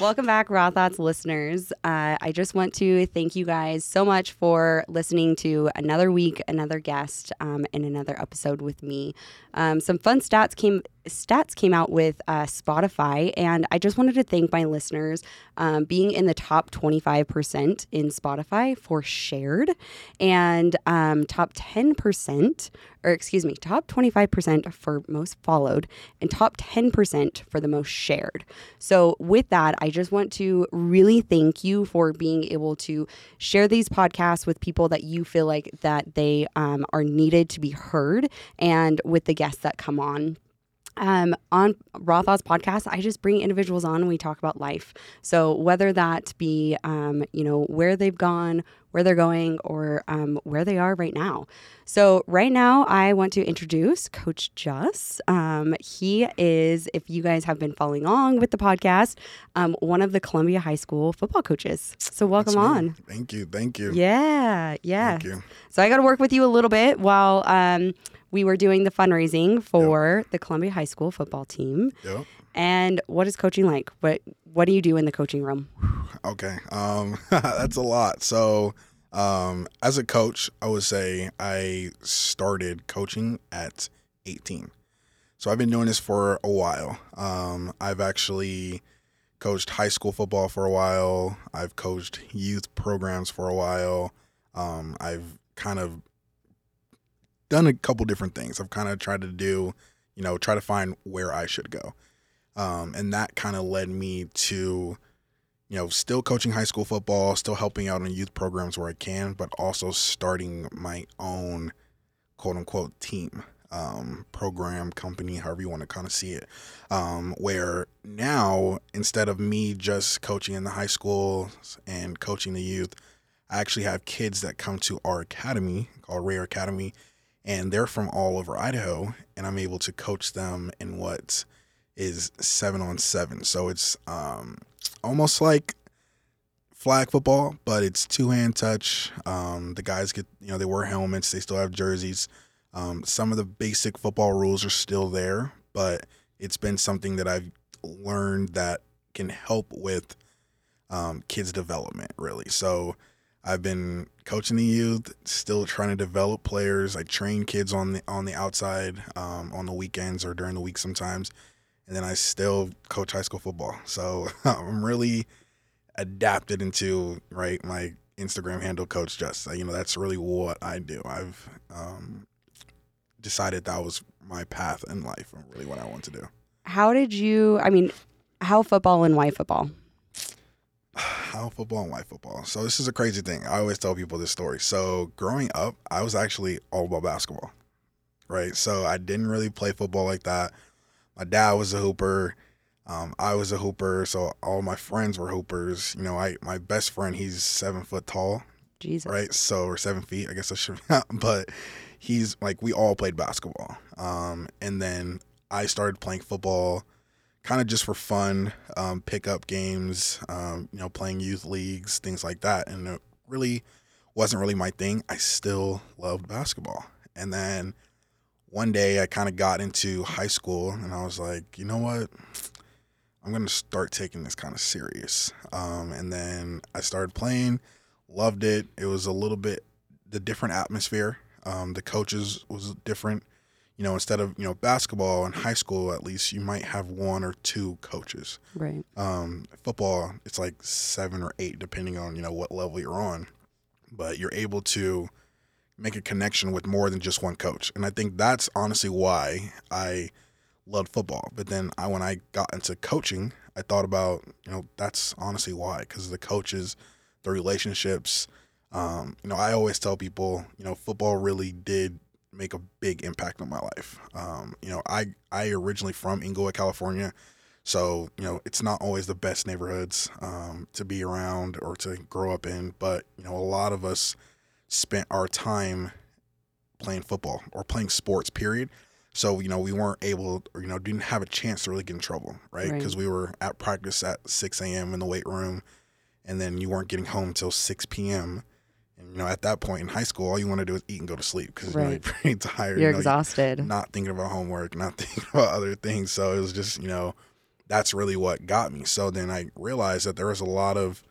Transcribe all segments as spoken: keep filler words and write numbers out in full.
welcome back, Raw Thoughts listeners. Uh, I just want to thank you guys so much for listening to another week, another guest, um, and another episode with me. Um, some fun stats came stats came out with uh, Spotify, and I just wanted to thank my listeners um, being in the top twenty-five percent in Spotify for shared, and um, top ten percent, or excuse me, top twenty-five percent for most followed, and top ten percent for the most shared. So with that, I just want to really thank you for being able to share these podcasts with people that you feel like that they um, are needed to be heard, and with the guests that come on. Um, on Raw Thoughts podcast, I just bring individuals on and we talk about life. So whether that be, um, you know, where they've gone, where they're going, or um, where they are right now. So right now, I want to introduce Coach Juss. Um, he is, if you guys have been following along with the podcast, um, one of the Columbia High School football coaches. So welcome on. Thank you. Thank you. Yeah. Yeah. Thank you. So I got to work with you a little bit while um, we were doing the fundraising for yep. the Columbia High School football team. Yep. And what is coaching like? What What do you do in the coaching room? Okay. Um, that's a lot. So um, as a coach, I would say I started coaching at eighteen. So I've been doing this for a while. Um, I've actually coached high school football for a while. I've coached youth programs for a while. Um, I've kind of done a couple different things. I've kind of tried to do, you know, try to find where I should go. Um, and that kind of led me to, you know, still coaching high school football, still helping out in youth programs where I can, but also starting my own quote unquote team, um, program, company, however you want to kind of see it. Um, where now, instead of me just coaching in the high school and coaching the youth, I actually have kids that come to our academy called Rare Academy, and they're from all over Idaho, and I'm able to coach them in what is seven on seven. So it's um, almost like flag football, but it's two-hand touch. Um, the guys get, you know, they wear helmets. They still have jerseys. Um, some of the basic football rules are still there, but it's been something that I've learned that can help with um, kids' development, really. So I've been coaching the youth, still trying to develop players. I train kids on the on the outside um, on the weekends or during the week sometimes, and then I still coach high school football. So I'm really adapted into right my Instagram handle, Coach Juss. You know, that's really what I do. I've um, decided that was my path in life and really what I want to do. How did you? I mean, how football and why football? How football and why football? So this is a crazy thing. I always tell people this story. So growing up, I was actually all about basketball, right? So I didn't really play football like that. My dad was a hooper. Um, I was a hooper. So all my friends were hoopers. You know, I my best friend, he's seven foot tall. Jesus. Right? So, or seven feet, I guess I should, but he's like, we all played basketball. Um, and then I started playing football kind of just for fun, um, pickup games, um, you know, playing youth leagues, things like that. And it really wasn't really my thing. I still loved basketball. And then one day I kind of got into high school and I was like, you know what? I'm going to start taking this kind of serious. Um, and then I started playing, loved it. It was a little bit the different atmosphere. Um, the coaches was different. You know, instead of, you know, basketball in high school, at least you might have one or two coaches. Right. Um, football, it's like seven or eight, depending on, you know, what level you're on. But you're able to make a connection with more than just one coach. And I think that's honestly why I loved football. But then I, when I got into coaching, I thought about, you know, that's honestly why, because the coaches, the relationships. Um, you know, I always tell people, you know, football really did make a big impact on my life. Um, you know, I, I originally from Inglewood, California. So, you know, it's not always the best neighborhoods um, to be around or to grow up in. But, you know, a lot of us spent our time playing football or playing sports, period. So, you know, we weren't able or, you know, didn't have a chance to really get in trouble, right? Because right. we were at practice at six a.m. in the weight room, and then you weren't getting home until six p.m., And, you know, at that point in high school, all you want to do is eat and go to sleep because right. you know, you're pretty tired. You're you know, exhausted. You're not thinking about homework, not thinking about other things. So it was just, you know, that's really what got me. So then I realized that there was a lot of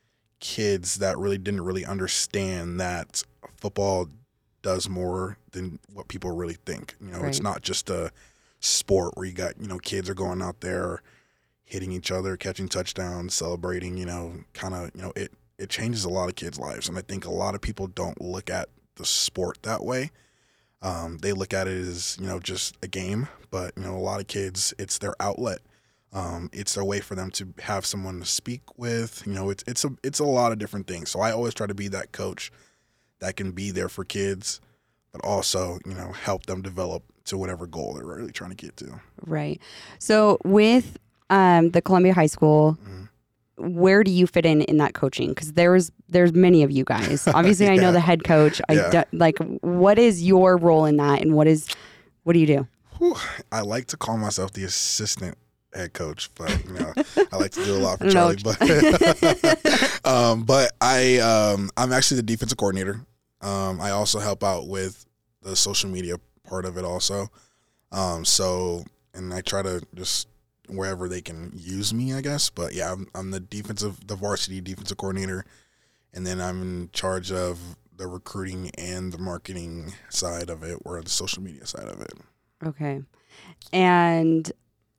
kids that really didn't really understand that football does more than what people really think. You know, Right. it's not just a sport where you got, you know, kids are going out there hitting each other, catching touchdowns, celebrating, you know, kind of, you know, it, it changes a lot of kids' lives. And I think a lot of people don't look at the sport that way. Um, they look at it as, you know, just a game, but, you know, a lot of kids, it's their outlet. Um, it's a way for them to have someone to speak with. You know, it's it's a it's a lot of different things. So I always try to be that coach that can be there for kids, but also, you know, help them develop to whatever goal they're really trying to get to. Right. So with um, the Columbia High School, Mm-hmm. where do you fit in in that coaching? Because there's there's many of you guys. Obviously, I know Yeah. the head coach. I Yeah. do, like, what is your role in that, and what is what do you do? Whew. I like to call myself the assistant head coach, but you know, I like to do a lot for I don't Charlie. But um, but I um, I'm actually the defensive coordinator. Um, I also help out with the social media part of it also. Um, so and I try to just wherever they can use me, I guess. But yeah, I'm, I'm the defensive, the varsity defensive coordinator, and then I'm in charge of the recruiting and the marketing side of it, or the social media side of it. Okay. And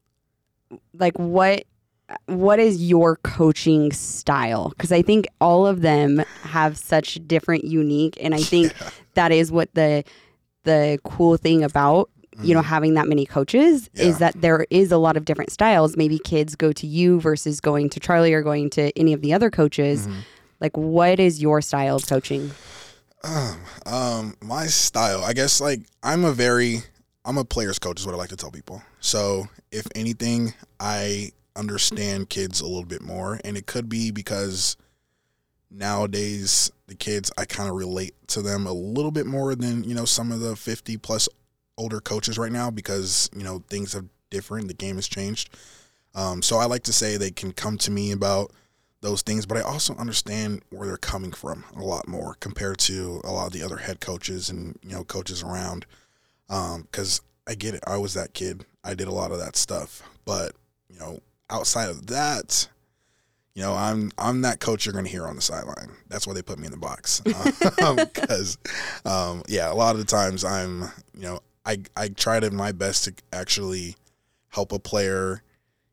like what what is your coaching style? Because I think all of them have such different unique, and I think Yeah. that is what the the cool thing about you know having that many coaches Yeah. is that there is a lot of different styles. Maybe kids go to you versus going to Charlie or going to any of the other coaches. Mhm. Like, what is your style of coaching? Um, um, my style, I guess, like I'm a very, I'm a player's coach is what I like to tell people. So if anything, I understand kids a little bit more, and it could be because nowadays the kids, I kind of relate to them a little bit more than, you know, some of the fifty plus older coaches right now, because, you know, things have different. The game has changed. Um, so I like to say they can come to me about those things, but I also understand where they're coming from a lot more compared to a lot of the other head coaches and, you know, coaches around. Um, 'cause I get it. I was that kid. I did a lot of that stuff, but, you know, outside of that, you know, I'm, I'm that coach you're going to hear on the sideline. That's why they put me in the box. Um, 'cause, um, yeah, a lot of the times I'm, you know, I, I try to my best to actually help a player,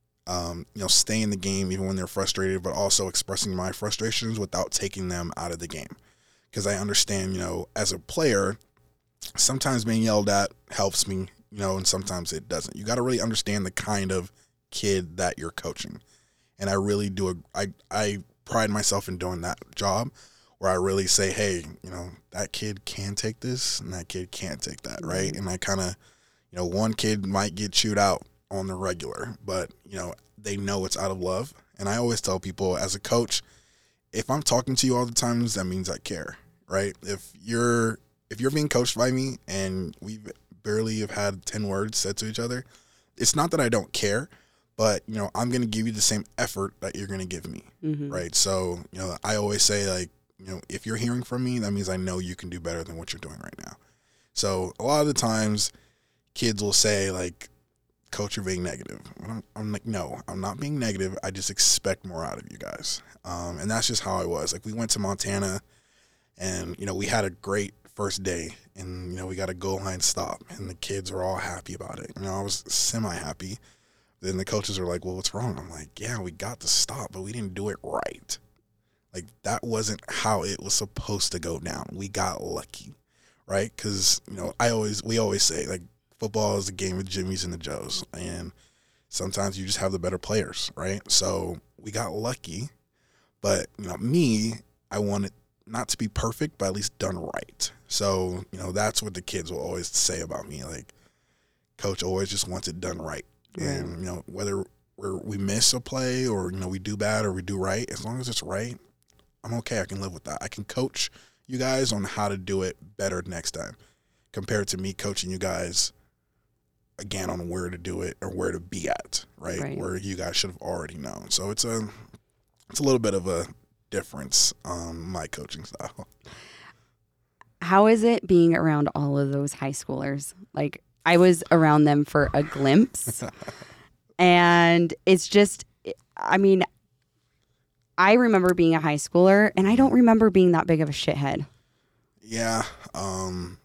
Um, you know, stay in the game even when they're frustrated, but also expressing my frustrations without taking them out of the game. Because I understand, you know, as a player, sometimes being yelled at helps me, you know, and sometimes it doesn't. You got to really understand the kind of kid that you're coaching. And I really do, a, I, I pride myself in doing that job where I really say, hey, you know, that kid can take this and that kid can't take that, right? And I kind of, you know, one kid might get chewed out on the regular, but you know, they know it's out of love. And I always tell people as a coach, if I'm talking to you all the times, that means I care, right? If you're if you're being coached by me and we barely have had ten words said to each other, it's not that I don't care, but you know, I'm going to give you the same effort that you're going to give me, Mm-hmm. right? So, you know, I always say, like, you know, if you're hearing from me, that means I know you can do better than what you're doing right now. So a lot of the times kids will say, like, coach, you're being negative. I'm, I'm like, no, I'm not being negative. I just expect more out of you guys. Um, and that's just how I was. Like, we went to Montana and, you know, we had a great first day and, you know, we got a goal line stop and the kids were all happy about it. You know, I was semi-happy. Then the coaches are like, well, what's wrong? I'm like, yeah, we got the stop, but we didn't do it right. Like, that wasn't how it was supposed to go down. We got lucky, right? Because, you know, I always, we always say, like, football is a game of Jimmys and the Joes, and sometimes you just have the better players, right? So we got lucky, but, you know, me, I want it not to be perfect, but at least done right. So, you know, that's what the kids will always say about me. Like, coach always just wants it done right. Right. And, you know, whether we're, we miss a play or, you know, we do bad or we do right, as long as it's right, I'm okay. I can live with that. I can coach you guys on how to do it better next time compared to me coaching you guys again on where to do it or where to be at, right? Right. Where you guys should have already known. So it's a it's a little bit of a difference on my coaching style. How is it being around all of those high schoolers? Like, I was around them for a glimpse. And it's just, I mean, I remember being a high schooler, and I don't remember being that big of a shithead. Yeah. Um,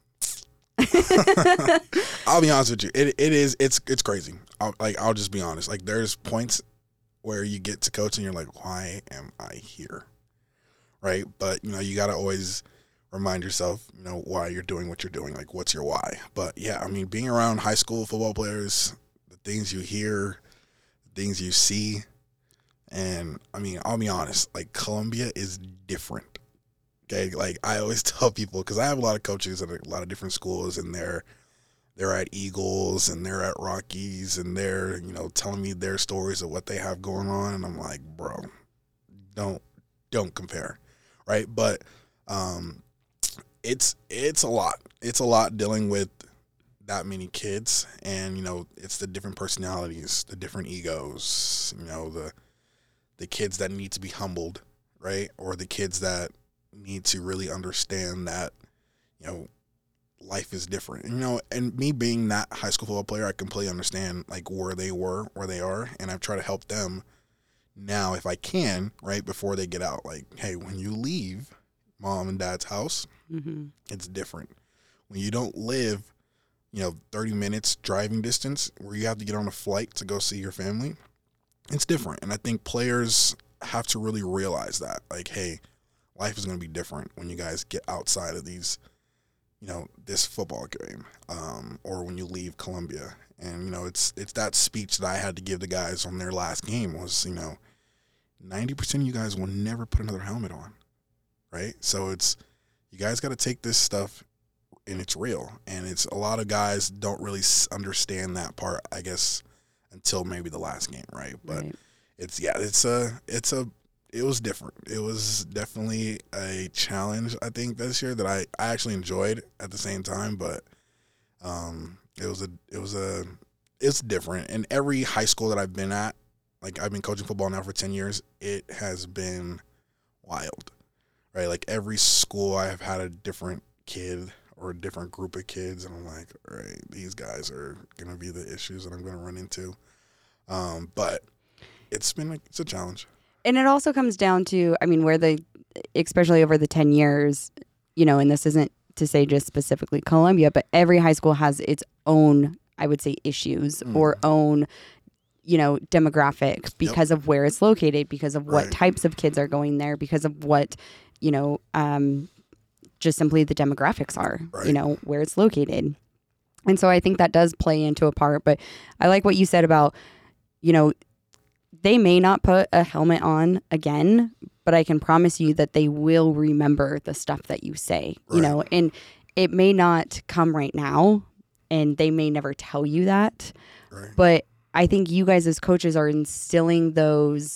I'll be honest with you. It it is it's it's crazy. I'll, like I'll just be honest. Like there's points where you get to coach and you're like, why am I here? Right? But you know, you gotta always remind yourself, you know, why you're doing what you're doing. Like, what's your why? But yeah, I mean, being around high school football players, the things you hear, the things you see, and I mean, I'll be honest. Like Columbia is different. Okay, like I always tell people, because I have a lot of coaches at a lot of different schools, and they're they're at Eagles and they're at Rockies, and they're you know telling me their stories of what they have going on, and I'm like, bro, don't don't compare, right? But um, it's it's a lot. It's a lot dealing with that many kids, and you know it's the different personalities, the different egos, you know the the kids that need to be humbled, right, or the kids that need to really understand that, you know, life is different. And, you know, and me being that high school football player, I completely understand, like, where they were, where they are, and I've tried to help them now if I can, right, before they get out. Like, hey, when you leave mom and dad's house, mm-hmm. it's different. When you don't live, you know, thirty minutes driving distance where you have to get on a flight to go see your family, it's different. And I think players have to really realize that, like, hey, life is going to be different when you guys get outside of these, you know, this football game, um, or when you leave Columbia. And, you know, it's it's that speech that I had to give the guys on their last game was, you know, ninety percent of you guys will never put another helmet on, right? So it's, you guys got to take this stuff, and it's real. And it's, a lot of guys don't really understand that part, I guess, until maybe the last game, right? But right. it's, yeah, it's a, it's a, it was different. It was definitely a challenge, I think, this year that I, I actually enjoyed at the same time, but um, it was a it was a it's different. And every high school that I've been at, like I've been coaching football now for ten years, it has been wild, right? Like every school I have had a different kid or a different group of kids, and I'm like, all right, these guys are gonna be the issues that I'm gonna run into. Um, but it's been like, it's a challenge. And it also comes down to, I mean, where the, especially over the ten years, you know, and this isn't to say just specifically Columbia, but every high school has its own, I would say, issues mm. or own, you know, demographic because yep. of where it's located, because of what right. types of kids are going there, because of what, you know, um, just simply the demographics are, right. you know, where it's located. And so I think that does play into a part. But I like what you said about, you know, they may not put a helmet on again, but I can promise you that they will remember the stuff that you say, right. you know, and it may not come right now and they may never tell you that, right. but I think you guys as coaches are instilling those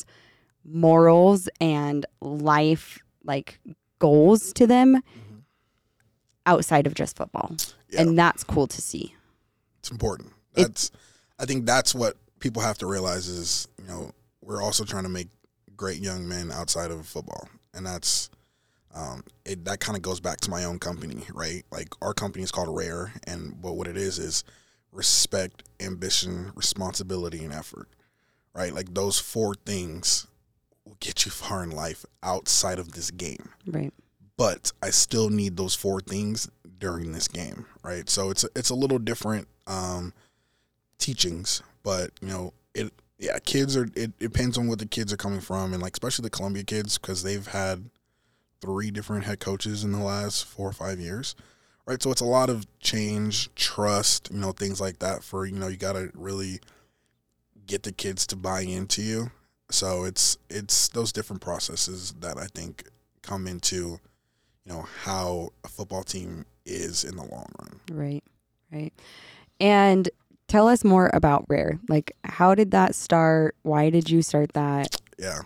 morals and life like goals to them mm-hmm. outside of just football. Yeah. And that's cool to see. It's important. That's, it, I think that's what people have to realize is, you know, we're also trying to make great young men outside of football. And that's, um, it, that kind of goes back to my own company, right? Like our company is called Rare. And but what it is, is respect, ambition, responsibility, and effort, right? Like those four things will get you far in life outside of this game. Right. But I still need those four things during this game, right? So it's, it's a little different, um, teachings, but you know, it, yeah, kids are, it, it depends on what the kids are coming from, and like especially the Columbia kids, because they've had three different head coaches in the last four or five years, right? So it's a lot of change, trust, you know, things like that. For, you know, you got to really get the kids to buy into you. So it's it's those different processes that I think come into, you know, how a football team is in the long run. Right, right, and. Tell us more about Rare. Like, how did that start? Why did you start that? Yeah.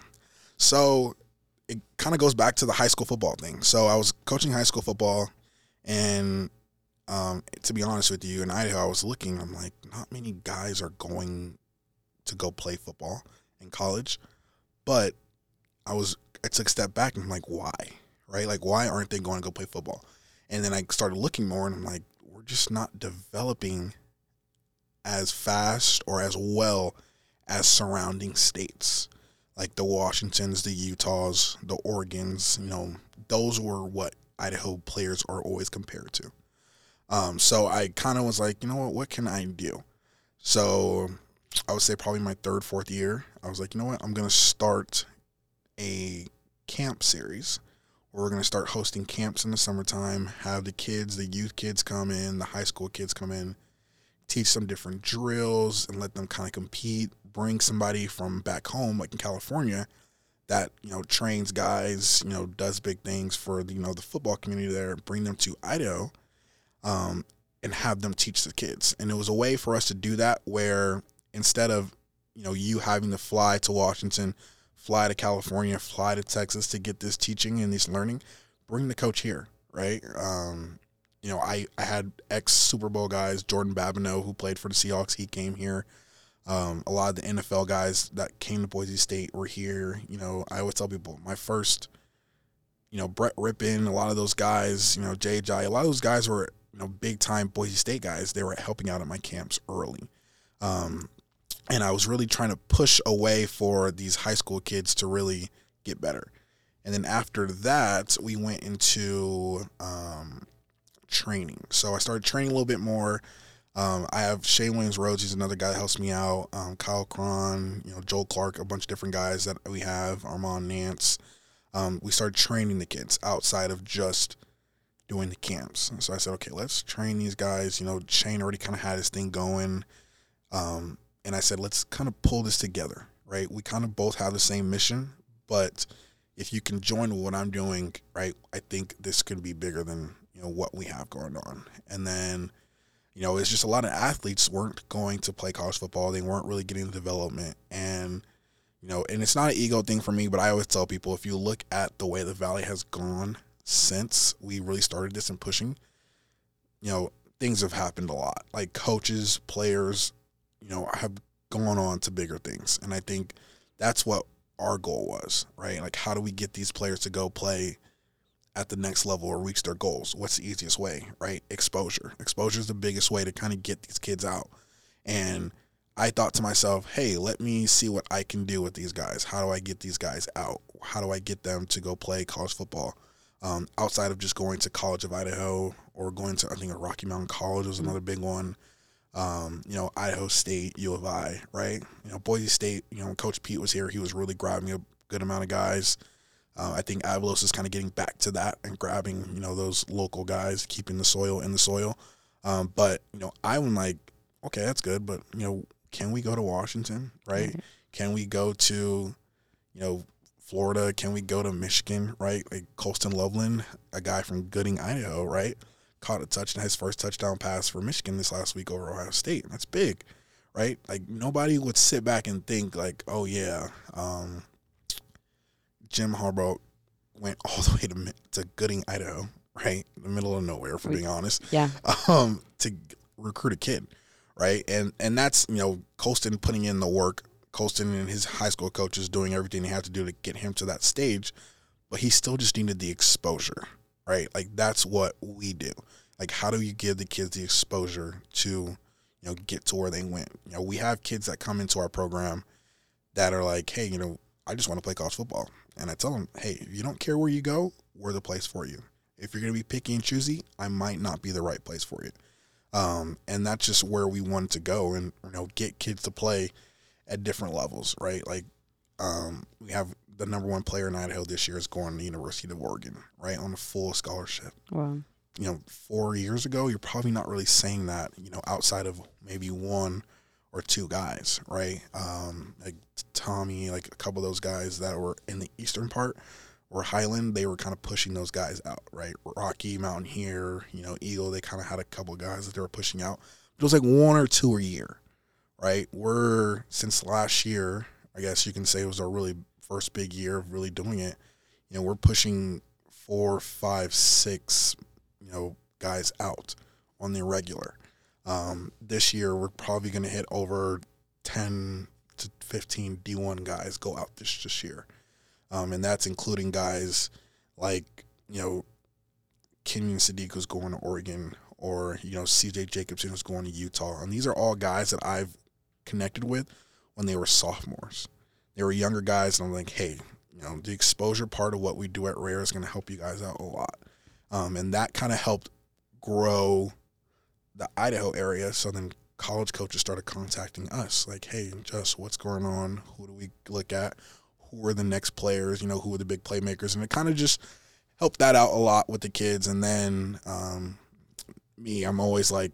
So it kind of goes back to the high school football thing. So I was coaching high school football, and um, to be honest with you, in Idaho, I was looking, I'm like, not many guys are going to go play football in college. But I was, I took a step back, and I'm like, why? Right? Like, why aren't they going to go play football? And then I started looking more, and I'm like, we're just not developing as fast or as well as surrounding states, like the Washingtons, the Utahs, the Oregons. You know, those were what Idaho players are always compared to. Um, so I kind of was like, you know what, what can I do? So I would say probably my third, fourth year, I was like, you know what, I'm going to start a camp series where we're going to start hosting camps in the summertime, have the kids, the youth kids come in, the high school kids come in, teach some different drills and let them kind of compete, bring somebody from back home, like in California, that, you know, trains guys, you know, does big things for, the, you know, the football community there, bring them to Idaho, um, and have them teach the kids. And it was a way for us to do that where instead of, you know, you having to fly to Washington, fly to California, fly to Texas to get this teaching and this learning, bring the coach here, right? Um, you know, I, I had ex-Super Bowl guys, Jordan Babineau, who played for the Seahawks. He came here. Um, a lot of the N F L guys that came to Boise State were here. You know, I always tell people, my first, you know, Brett Rippin, a lot of those guys, you know, Jay Jai, a lot of those guys were, you know, big-time Boise State guys. They were helping out at my camps early. Um, and I was really trying to push away for these high school kids to really get better. And then after that, we went into um, training. So I started training a little bit more. Um, I have Shane Williams Rhodes. He's another guy that helps me out. Um, Kyle Cron, you know, Joel Clark, a bunch of different guys that we have. Armand Nance. Um, we started training the kids outside of just doing the camps. And so I said, okay, let's train these guys. You know, Shane already kind of had his thing going. Um, and I said, let's kind of pull this together, right? We kind of both have the same mission, but if you can join what I'm doing, right, I think this could be bigger than, you know, what we have going on. And then, you know, it's just a lot of athletes weren't going to play college football. They weren't really getting the development. And, you know, and it's not an ego thing for me, but I always tell people, if you look at the way the Valley has gone since we really started this and pushing, you know, things have happened a lot. Like coaches, players, you know, have gone on to bigger things. And I think that's what our goal was, right? Like, how do we get these players to go play at the next level or reach their goals? What's the easiest way, right? Exposure. Exposure is the biggest way to kind of get these kids out. And I thought to myself, hey, let me see what I can do with these guys. How do I get these guys out? How do I get them to go play college football um, outside of just going to College of Idaho or going to, I think, a Rocky Mountain College was another big one. Um, you know, Idaho State, U of I, right? You know, Boise State, you know, when Coach Pete was here, he was really grabbing a good amount of guys. Uh, I think Avalos is kind of getting back to that and grabbing, you know, those local guys, keeping the soil in the soil. Um, but, you know, I'm like, okay, that's good, but, you know, can we go to Washington, right? Mm-hmm. Can we go to, you know, Florida? Can we go to Michigan, right? Like Colston Loveland, a guy from Gooding, Idaho, right? Caught a touchdown, his first touchdown pass for Michigan this last week over Ohio State. That's big, right? Like, nobody would sit back and think, like, oh, yeah, um, Jim Harbaugh went all the way to to Gooding, Idaho, right? In the middle of nowhere, for being honest. Yeah. Um, to recruit a kid, right? And and that's, you know, Colston putting in the work, Colston and his high school coaches doing everything they had to do to get him to that stage, but he still just needed the exposure, right? Like, that's what we do. Like, how do you give the kids the exposure to, you know, get to where they went? You know, we have kids that come into our program that are like, hey, you know, I just want to play college football. And I tell them, hey, if you don't care where you go, we're the place for you. If you're going to be picky and choosy, I might not be the right place for you. Um, and that's just where we wanted to go and, you know, get kids to play at different levels, right? Like, um, we have the number one player in Idaho this year is going to the University of Oregon, right, on a full scholarship. Wow. You know, four years ago, you're probably not really saying that, you know, outside of maybe one or two guys, right? Um, like Tommy, like a couple of those guys that were in the eastern part or Highland, they were kind of pushing those guys out, right? Rocky, Mountain here, you know, Eagle, they kind of had a couple of guys that they were pushing out. But it was like one or two a year, right? We're, since last year, I guess you can say it was our really first big year of really doing it, you know, we're pushing four, five, six, you know, guys out on the regular. Um, this year, we're probably going to hit over ten to fifteen D one guys go out this, this year. Um, and that's including guys like, you know, Kenyon Sadiq who's going to Oregon, or, you know, C J Jacobson who's going to Utah. And these are all guys that I've connected with when they were sophomores. They were younger guys, and I'm like, hey, you know, the exposure part of what we do at Rare is going to help you guys out a lot. Um, and that kind of helped grow the Idaho area. So then college coaches started contacting us like, hey, Just, what's going on? Who do we look at? Who are the next players? You know, who are the big playmakers? And it kind of just helped that out a lot with the kids. And then um, me, I'm always like,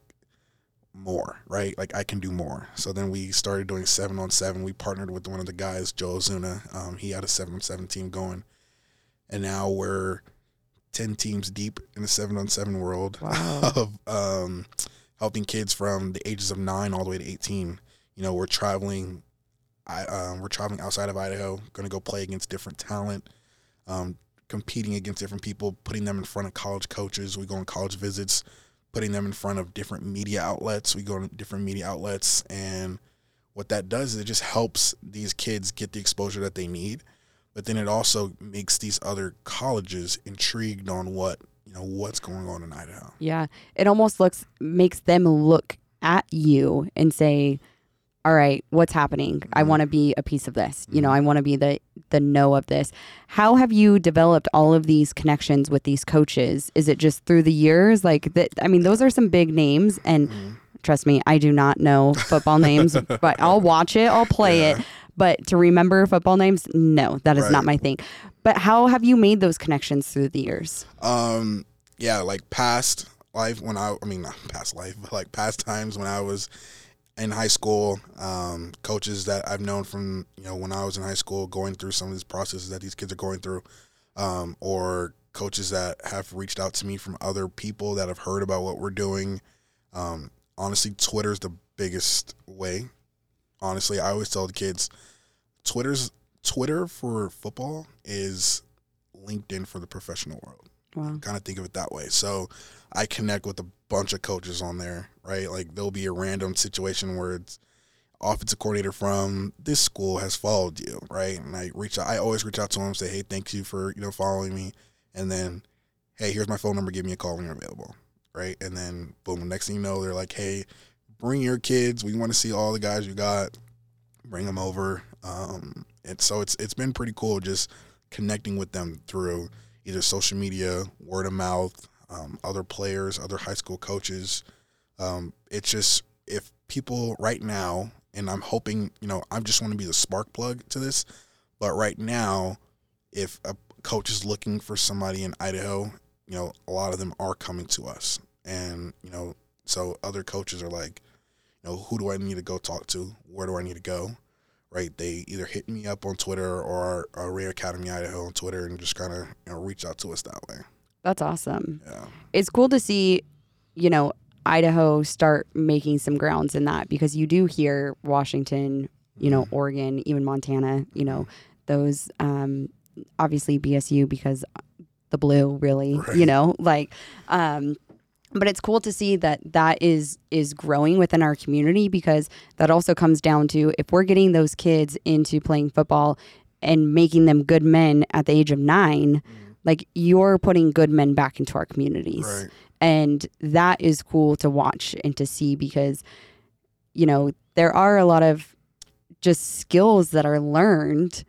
more, right? Like I can do more. So then we started doing seven on seven. We partnered with one of the guys, Joe Ozuna. Um, he had a seven on seven team going. And now we're ten teams deep in the seven on seven world. Wow. of um, helping kids from the ages of nine all the way to eighteen. You know, we're traveling, I, um, we're traveling outside of Idaho, going to go play against different talent, um, competing against different people, putting them in front of college coaches. We go on college visits, putting them in front of different media outlets. We go to different media outlets, and what that does is it just helps these kids get the exposure that they need, but then it also makes these other colleges intrigued on what, you know, what's going on in Idaho. Yeah. It almost looks, makes them look at you and say, all right, what's happening? Mm-hmm. I want to be a piece of this. Mm-hmm. You know, I want to be the, the know of this. How have you developed all of these connections with these coaches? Is it just through the years? Like that, I mean, those are some big names, and mm-hmm. trust me, I do not know football names, but I'll watch it, I'll play yeah. it. But to remember football names, no, that is right. not my thing. But how have you made those connections through the years? Um, yeah, like past life when I, I mean, not past life, but like past times when I was in high school, um, coaches that I've known from, you know, when I was in high school, going through some of these processes that these kids are going through, um, or coaches that have reached out to me from other people that have heard about what we're doing. Um, honestly, Twitter's the biggest way. Honestly, I always tell the kids, Twitter's Twitter for football is LinkedIn for the professional world. Wow. Kind of think of it that way. So I connect with a bunch of coaches on there, right? Like there'll be a random situation where it's offensive coordinator from this school has followed you, right? And I reach out, I always reach out to them and say, hey, thank you for, you know, following me. And then, hey, here's my phone number. Give me a call when you're available, right? And then, boom, next thing you know, they're like, hey, bring your kids. We want to see all the guys you got. Bring them over. Um, and so it's it's been pretty cool just connecting with them through either social media, word of mouth, um, other players, other high school coaches. Um, it's just, if people right now, and I'm hoping, you know, I just want to be the spark plug to this, but right now, if a coach is looking for somebody in Idaho, you know, a lot of them are coming to us. And, you know, so other coaches are like, you know, who do I need to go talk to? Where do I need to go? Right? They either hit me up on Twitter or our Rare Academy Idaho on Twitter and just kind of, you know, reach out to us that way. That's awesome. Yeah. It's cool to see, you know, Idaho start making some grounds in that, because you do hear Washington, you know, mm-hmm. Oregon, even Montana, you know, those, um, obviously B S U because the blue really, right. you know, like, um, but it's cool to see that that is is growing within our community, because that also comes down to, if we're getting those kids into playing football and making them good men at the age of nine, mm. like you're putting good men back into our communities. Right. And that is cool to watch and to see, because, you know, there are a lot of just skills that are learned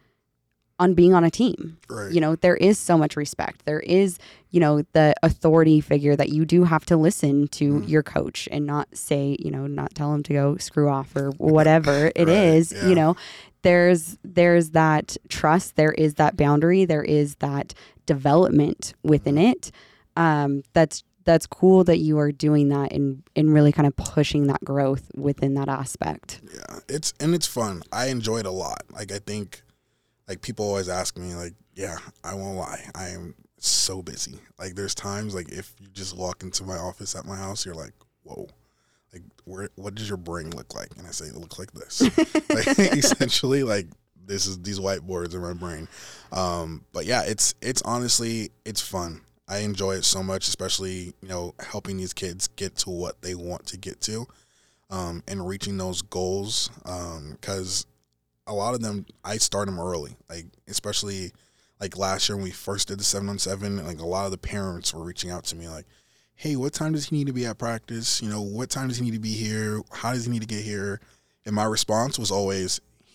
on being on a team. Right. You know, there is so much respect. There is, you know, the authority figure that you do have to listen to mm. your coach and not say, you know, not tell him to go screw off or whatever it right. is, yeah. you know. There's there's that trust, there is that boundary, there is that development within it. Um, that's that's cool that you are doing that and, and really kind of pushing that growth within that aspect. Yeah, it's and it's fun. I enjoy it a lot. Like, I think, like, people always ask me, like, yeah, I won't lie, I am so busy. Like, there's times, like, if you just walk into my office at my house, you're like, whoa. Like, where? What does your brain look like? And I say, it looks like this. Like, essentially, like, this is these whiteboards in my brain. Um, but yeah, it's it's honestly, it's fun. I enjoy it so much, especially, you know, helping these kids get to what they want to get to, um, and reaching those goals. Because um, a lot of them, I start them early. Like, especially like last year when we first did the seven on seven, like a lot of the parents were reaching out to me like, hey, what time does he need to be at practice? You know, what time does he need to be here? How does he need to get here? And my response was always,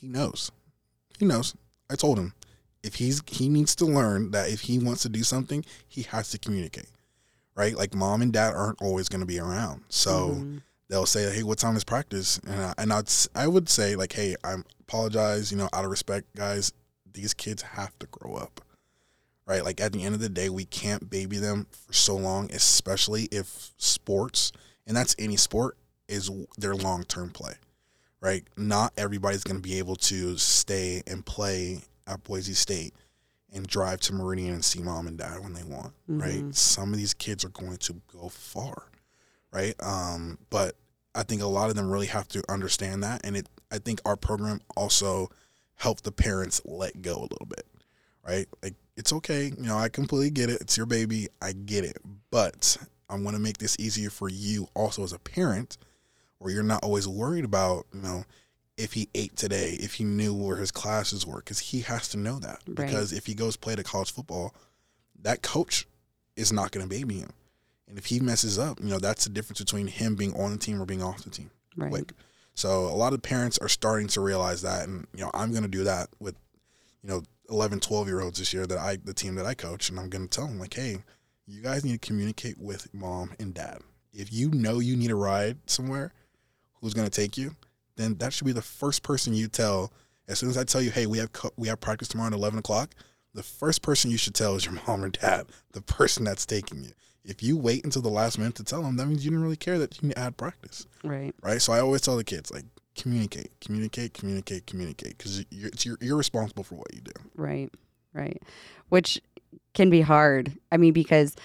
he knows. He knows. I told him if he's he needs to learn that if he wants to do something, he has to communicate, right? Like mom and dad aren't always going to be around, so mm-hmm. they'll say, "Hey, what time is practice?" And I, and I'd I would say like, "Hey, I apologize, you know, out of respect, guys. These kids have to grow up." Right? Like, at the end of the day, we can't baby them for so long, especially if sports, and that's any sport, is their long-term play, right? Not everybody's going to be able to stay and play at Boise State and drive to Meridian and see mom and dad when they want, mm-hmm. right? Some of these kids are going to go far, right? Um, but I think a lot of them really have to understand that, and it. I think our program also helped the parents let go a little bit, right? Like, it's okay. You know, I completely get it. It's your baby. I get it. But I want to make this easier for you also as a parent, where you're not always worried about, you know, if he ate today, if he knew where his classes were, because he has to know that. Right. Because if he goes play to college football, that coach is not going to baby him. And if he messes up, you know, that's the difference between him being on the team or being off the team. Right. Quick. So a lot of parents are starting to realize that. And, you know, I'm going to do that with, you know, eleven, twelve-year-olds this year that I, the team that I coach, and I'm going to tell them, like, hey, you guys need to communicate with mom and dad. If you know you need a ride somewhere, who's going to take you, then that should be the first person you tell. As soon as I tell you, hey, we have co- we have practice tomorrow at eleven o'clock, the first person you should tell is your mom or dad, the person that's taking you. If you wait until the last minute to tell them, that means you didn't really care that you need to add practice. Right. Right? So I always tell the kids, like, communicate, communicate, communicate, communicate, because you're, you're, you're responsible for what you do. Right, right. Which can be hard. I mean, because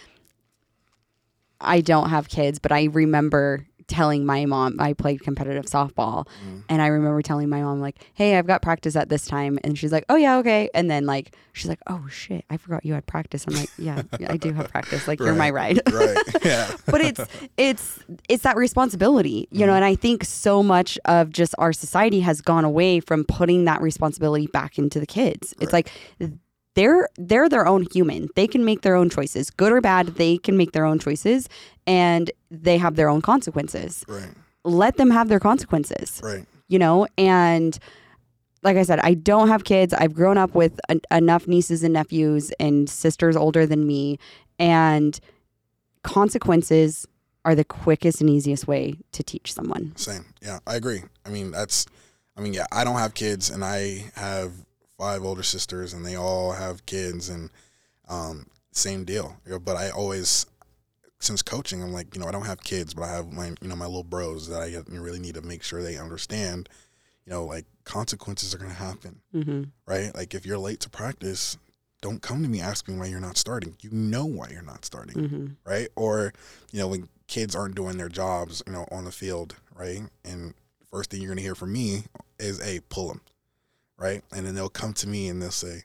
I don't have kids, but I remember telling my mom, I played competitive softball, mm. and I remember telling my mom, like, hey, I've got practice at this time. And she's like, oh, yeah, okay. And then, like, she's like, oh, shit, I forgot you had practice. I'm like, yeah, I do have practice. Like, right. You're my ride. Right, yeah. But it's, it's, it's that responsibility, you mm. know, and I think so much of just our society has gone away from putting that responsibility back into the kids. Right. It's like, They're they're their own human. They can make their own choices, good or bad. They can make their own choices, and they have their own consequences. Right. Let them have their consequences. Right. You know, and like I said, I don't have kids. I've grown up with en- enough nieces and nephews and sisters older than me, and consequences are the quickest and easiest way to teach someone. Same. Yeah, I agree. I mean, that's. I mean, yeah, I don't have kids, and I have five older sisters, and they all have kids, and um, same deal. You know, but I always, since coaching, I'm like, you know, I don't have kids, but I have my, you know, my little bros that I really need to make sure they understand, you know, like consequences are going to happen, mm-hmm. right? Like if you're late to practice, don't come to me asking why you're not starting. You know why you're not starting, mm-hmm. right? Or, you know, when kids aren't doing their jobs, you know, on the field, right? And first thing you're going to hear from me is, hey, pull them. Right? And then they'll come to me and they'll say,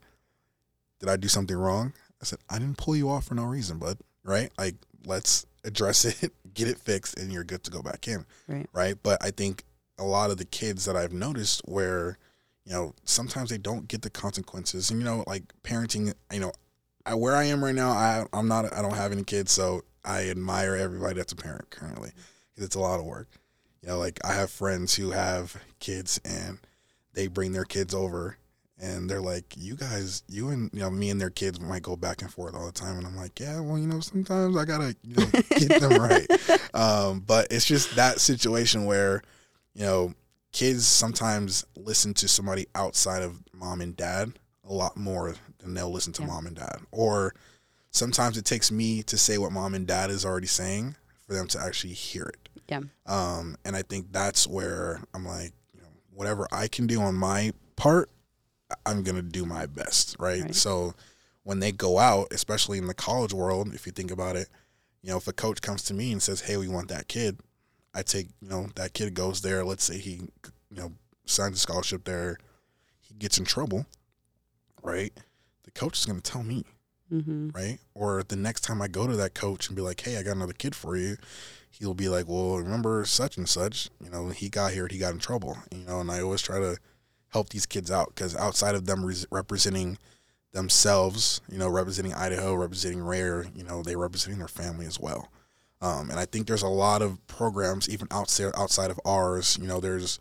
did I do something wrong? I said, I didn't pull you off for no reason, bud. Right? Like, let's address it, get it fixed, and you're good to go back in. Right. Right? But I think a lot of the kids that I've noticed where, you know, sometimes they don't get the consequences. And, you know, like parenting, you know, I, where I am right now, I, I'm not, I don't have any kids, so I admire everybody that's a parent currently because it's a lot of work. You know, like I have friends who have kids and they bring their kids over and they're like, you guys, you and, you know, me and their kids might go back and forth all the time. And I'm like, yeah, well, you know, sometimes I got to, you know, get them right. Um, but it's just that situation where, you know, kids sometimes listen to somebody outside of mom and dad a lot more than they'll listen to yeah. mom and dad. Or sometimes it takes me to say what mom and dad is already saying for them to actually hear it. Yeah. Um, and I think that's where I'm like, whatever I can do on my part, I'm going to do my best, right? right? So when they go out, especially in the college world, if you think about it, you know, if a coach comes to me and says, hey, we want that kid, I take, you know, that kid goes there. Let's say he, you know, signs a scholarship there. He gets in trouble, right? The coach is going to tell me, mm-hmm. right? Or the next time I go to that coach and be like, hey, I got another kid for you, he'll be like, well, remember such and such, you know, he got here, he got in trouble, you know, and I always try to help these kids out because outside of them re- representing themselves, you know, representing Idaho, representing Rare, you know, they're representing their family as well. Um, and I think there's a lot of programs, even outside outside of ours, you know, there's,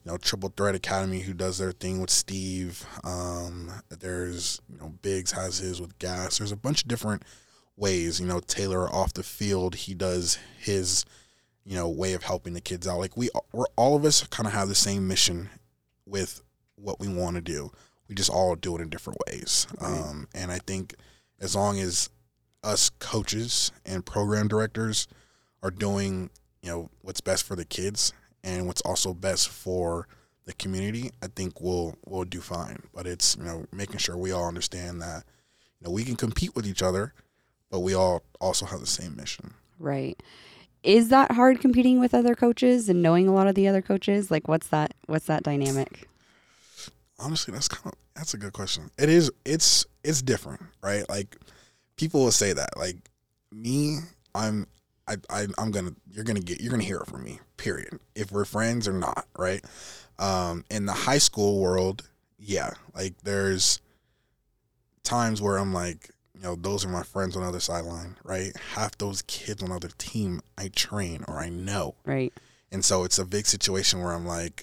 you know, Triple Threat Academy, who does their thing with Steve. Um, there's, you know, Biggs has his with Gas. There's a bunch of different ways. You know, Taylor off the field, he does his, you know, way of helping the kids out. Like we, we're all of us kind of have the same mission with what we want to do. We just all do it in different ways. Right. Um, and I think as long as us coaches and program directors are doing, you know, what's best for the kids and what's also best for the community, I think we'll we'll do fine. But it's, you know, making sure we all understand that, you know, we can compete with each other, but we all also have the same mission. Right. Is that hard competing with other coaches and knowing a lot of the other coaches? Like, what's that? What's that dynamic? Honestly, that's kind of that's a good question. It is. It's it's different, right? Like people will say that. Like me, I'm. I, I I'm gonna. You're gonna get. You're gonna hear it from me. Period. If we're friends or not, right? Um, in the high school world, yeah. Like there's times where I'm like, you know, those are my friends on the other sideline, right? Half those kids on the other team I train or I know. Right. And so it's a big situation where I'm like,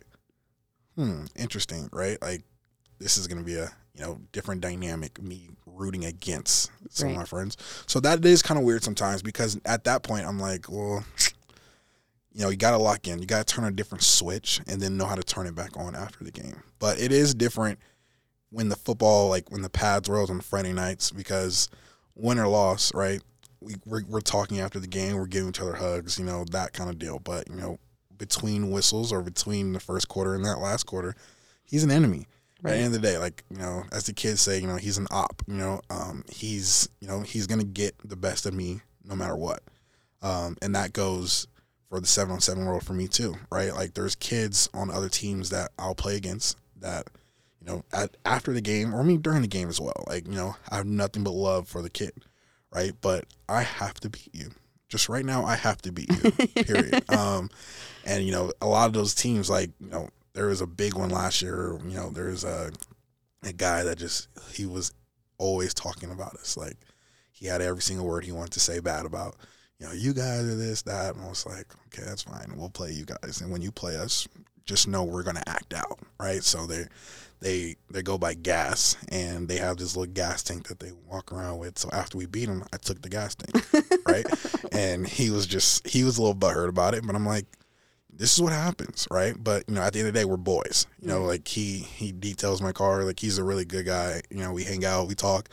hmm, interesting, right? Like this is going to be a, you know, different dynamic, me rooting against some right. of my friends. So that is kind of weird sometimes because at that point I'm like, well, you know, you got to lock in. You got to turn a different switch and then know how to turn it back on after the game. But it is different when the football, like when the pads rolls on Friday nights, because win or loss, right, we, we're, we're talking after the game, we're giving each other hugs, you know, that kind of deal. But, you know, between whistles or between the first quarter and that last quarter, he's an enemy. Right. At the end of the day, like, you know, as the kids say, you know, he's an op, you know, um, he's, you know, he's going to get the best of me no matter what. Um, and that goes for the seven on seven world for me too, right? Like there's kids on other teams that I'll play against that, you know, at, after the game, or I mean during the game as well. Like, you know, I have nothing but love for the kid, right? But I have to beat you. Just right now, I have to beat you, period. um, and, you know, a lot of those teams, like, you know, there was a big one last year. You know, there's a, a guy that just, he was always talking about us. Like, he had every single word he wanted to say bad about, you know, you guys are this, that. And I was like, okay, that's fine. We'll play you guys. And when you play us, just know we're going to act out, right? So they they they go by Gas, and they have this little gas tank that they walk around with. So after we beat him, I took the gas tank, right? And he was just, he was a little butthurt about it. But I'm like, this is what happens, right? But, you know, at the end of the day, we're boys. You know, like he he details my car. Like he's a really good guy. You know, we hang out, we talk.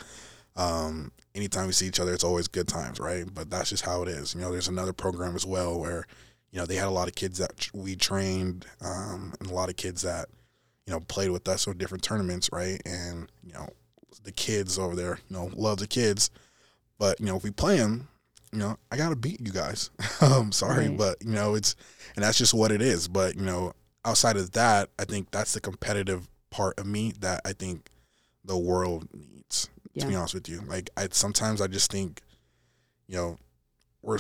Um, anytime we see each other, it's always good times, right? But that's just how it is. You know, there's another program as well where, you know, they had a lot of kids that we trained, um, and a lot of kids that, you know, played with us or different tournaments, right? And, you know, the kids over there, you know, love the kids. But, you know, if we play them, you know, I got to beat you guys. I'm sorry, right. But, you know, it's, and that's just what it is. But, you know, outside of that, I think that's the competitive part of me that I think the world needs, yeah. to be honest with you. Like, I sometimes I just think, you know, we're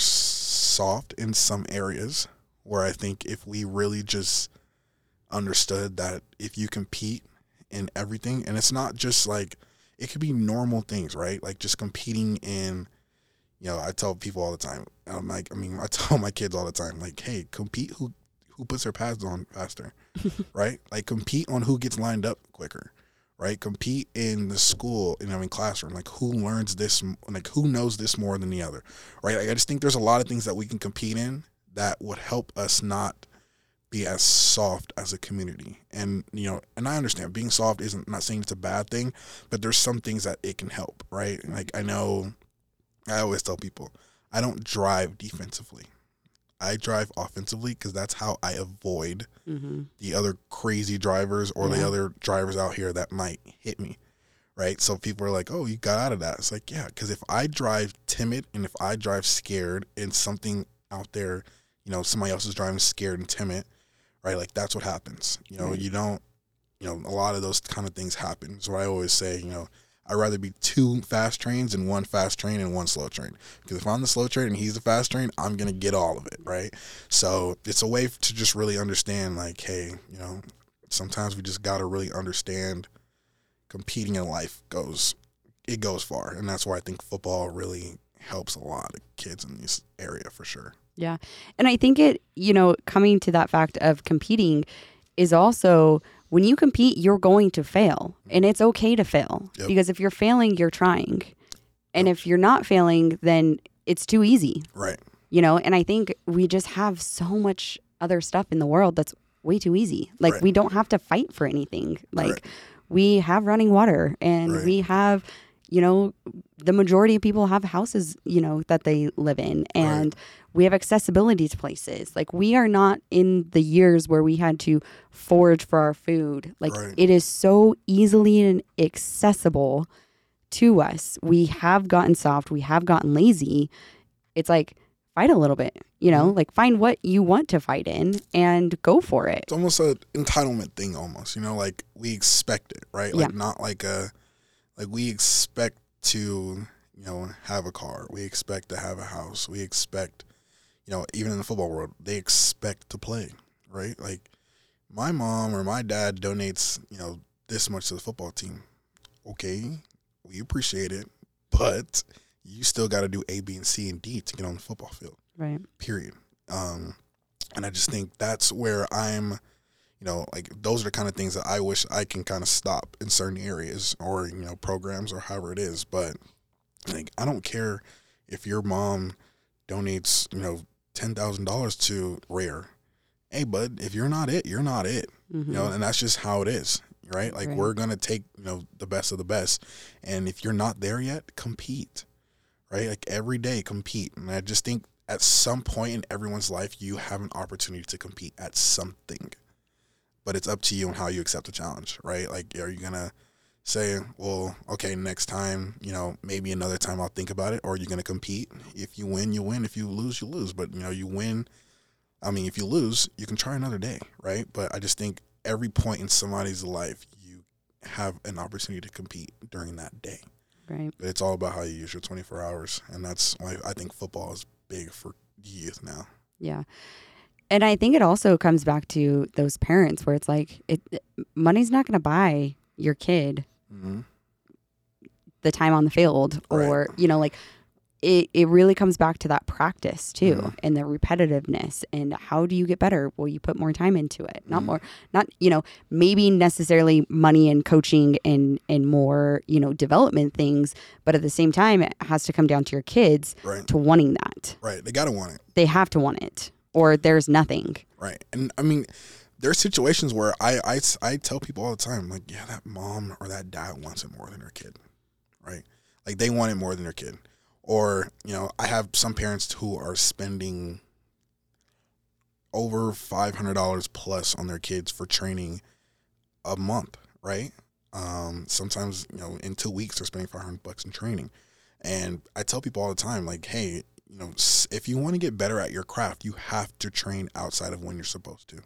soft in some areas where I think if we really just understood that if you compete in everything, and it's not just like, it could be normal things, right? Like just competing in, you know, I tell people all the time, I'm like, I mean, I tell my kids all the time, like, hey, compete who who puts their pads on faster, right? Like compete on who gets lined up quicker, right? Compete in the school, you know, in classroom, like who learns this, like who knows this more than the other, right? Like, I just think there's a lot of things that we can compete in that would help us not be as soft as a community. And, you know, and I understand being soft isn't, I'm not saying it's a bad thing, but there's some things that it can help, right? Like I know, I always tell people, I don't drive defensively. I drive offensively because that's how I avoid mm-hmm. the other crazy drivers or yeah. the other drivers out here that might hit me, right? So people are like, oh, you got out of that. It's like, yeah, because if I drive timid and if I drive scared and something out there, you know, somebody else is driving scared and timid, right? Like that's what happens. You know, right. you don't, you know, a lot of those kind of things happen. So I always say, you know, I'd rather be two fast trains and one fast train and one slow train. Because if I'm the slow train and he's the fast train, I'm going to get all of it, right? So it's a way to just really understand, like, hey, you know, sometimes we just got to really understand competing in life goes, it goes far. And that's why I think football really helps a lot of kids in this area for sure. Yeah. And I think it, you know, coming to that fact of competing, is also when you compete, you're going to fail, and it's okay to fail Yep. because if you're failing, you're trying. And Yep. if you're not failing, then it's too easy, Right. you know? And I think we just have so much other stuff in the world that's way too easy. Like Right. we don't have to fight for anything. Like Correct. we have running water and Right. we have, you know, the majority of people have houses, you know, that they live in, and we have accessibility to places. Like we are not in the years where we had to forage for our food. Like Right. it is so easily and accessible to us. We have gotten soft. We have gotten lazy. It's like fight a little bit, you know, Mm-hmm. like find what you want to fight in and go for it. It's almost an entitlement thing, almost, you know, like we expect it, right? Like Yeah. not like a, like we expect to, you know, have a car. We expect to have a house. We expect, you know, even in the football world, they expect to play, right? Like my mom or my dad donates, you know, this much to the football team. Okay, we appreciate it, but you still got to do A, B, and C and D to get on the football field. Right. Period. Um, and I just think that's where I'm, you know, like those are the kind of things that I wish I can kind of stop in certain areas or, you know, programs or however it is. But like, I don't care if your mom donates, you know, ten thousand dollars to Rare. Hey, bud, if you're not it, you're not it. Mm-hmm. You know, and that's just how it is, right? Like Right. we're going to take, you know, the best of the best. And if you're not there yet, compete, right? Like every day compete. And I just think at some point in everyone's life, you have an opportunity to compete at something, but it's up to you and how you accept the challenge, right? Like, are you going to say, well, okay, next time, you know, maybe another time I'll think about it, or are you going to compete? If you win, you win. If you lose, you lose. But, you know, you win. I mean, if you lose, you can try another day, right? But I just think every point in somebody's life, you have an opportunity to compete during that day. Right. But it's all about how you use your twenty-four hours. And that's why I think football is big for youth now. Yeah. And I think it also comes back to those parents where it's like, it, it- money's not going to buy your kid Mm-hmm. the time on the field, or, Right. you know, like it, it really comes back to that practice too, Mhm. and the repetitiveness, and how do you get better? Well, you put more time into it, not Mhm. more, not, you know, maybe necessarily money and coaching and, and more, you know, development things, but at the same time, it has to come down to your kids Right. to wanting that. Right. They got to want it. They have to want it, or there's nothing. Right. And I mean, there's situations where I, I, I tell people all the time, like, yeah, that mom or that dad wants it more than their kid. Right. Like they want it more than their kid. Or, you know, I have some parents who are spending over five hundred dollars plus on their kids for training a month, right? Um, sometimes, you know, in two weeks they're spending five hundred bucks in training. And I tell people all the time, like, hey, you know, s- if you want to get better at your craft, you have to train outside of when you're supposed to.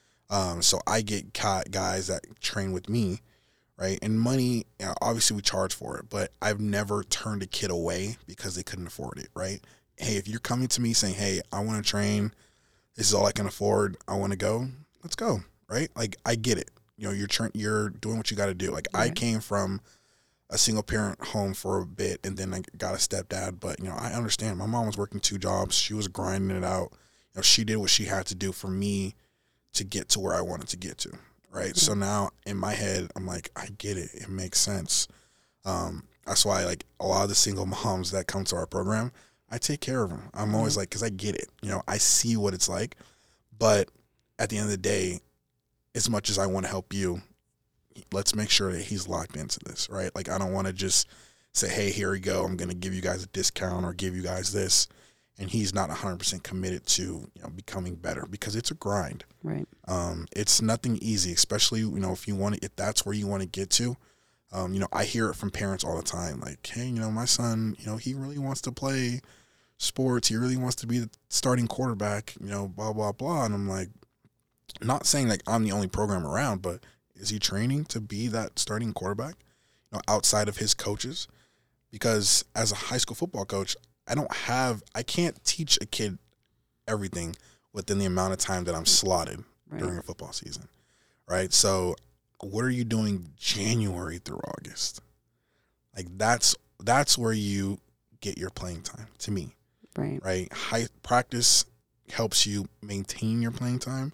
Um, so I get ca- guys that train with me, right? And money, you know, obviously we charge for it, but I've never turned a kid away because they couldn't afford it, right? Hey, if you're coming to me saying, hey, I want to train, this is all I can afford, I want to go, let's go, right? Like, I get it. You know, you're tra- you're doing what you got to do. Like, I Right. came from a single parent home for a bit, and then I got a stepdad, but, you know, I understand. My mom was working two jobs. She was grinding it out. You know, she did what she had to do for me to get to where I wanted to get to, right? So now in my head, I'm like, I get it. It makes sense. Um, that's why, like, a lot of the single moms that come to our program, I take care of them. I'm always like, because I get it. You know, I see what it's like. But at the end of the day, as much as I want to help you, let's make sure that he's locked into this, right? Like, I don't want to just say, hey, here we go. I'm going to give you guys a discount or give you guys this. And he's not one hundred percent committed to, you know, becoming better, because it's a grind. Right. Um, it's nothing easy, especially, you know, if you want to, if that's where you want to get to. Um, you know, I hear it from parents all the time, like, hey, you know, my son, you know, he really wants to play sports. He really wants to be the starting quarterback, you know, blah, blah, blah. And I'm like, not saying like I'm the only program around, but is he training to be that starting quarterback, you know, outside of his coaches? Because as a high school football coach, I don't have, I can't teach a kid everything within the amount of time that I'm slotted Right. during a football season, right? So what are you doing January through August? Like, that's that's where you get your playing time, to me, Right. right? High practice helps you maintain your playing time,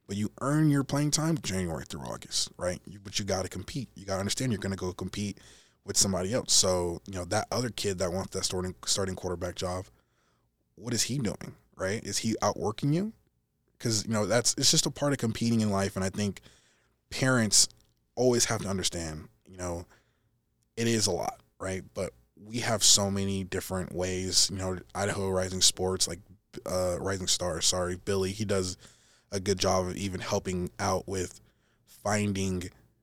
But you earn your playing time January through August, right? You, but you got to compete. You got to understand you're going to go compete with somebody else. So, you know, that other kid that wants that starting starting quarterback job, what is he doing, right? Is he outworking you? Because, you know, that's it's just a part of competing in life. And I think parents always have to understand, you know, it is a lot, right? But we have so many different ways, you know, Idaho Rising Sports, like uh, Rising Stars, sorry, Billy, he does a good job of even helping out with finding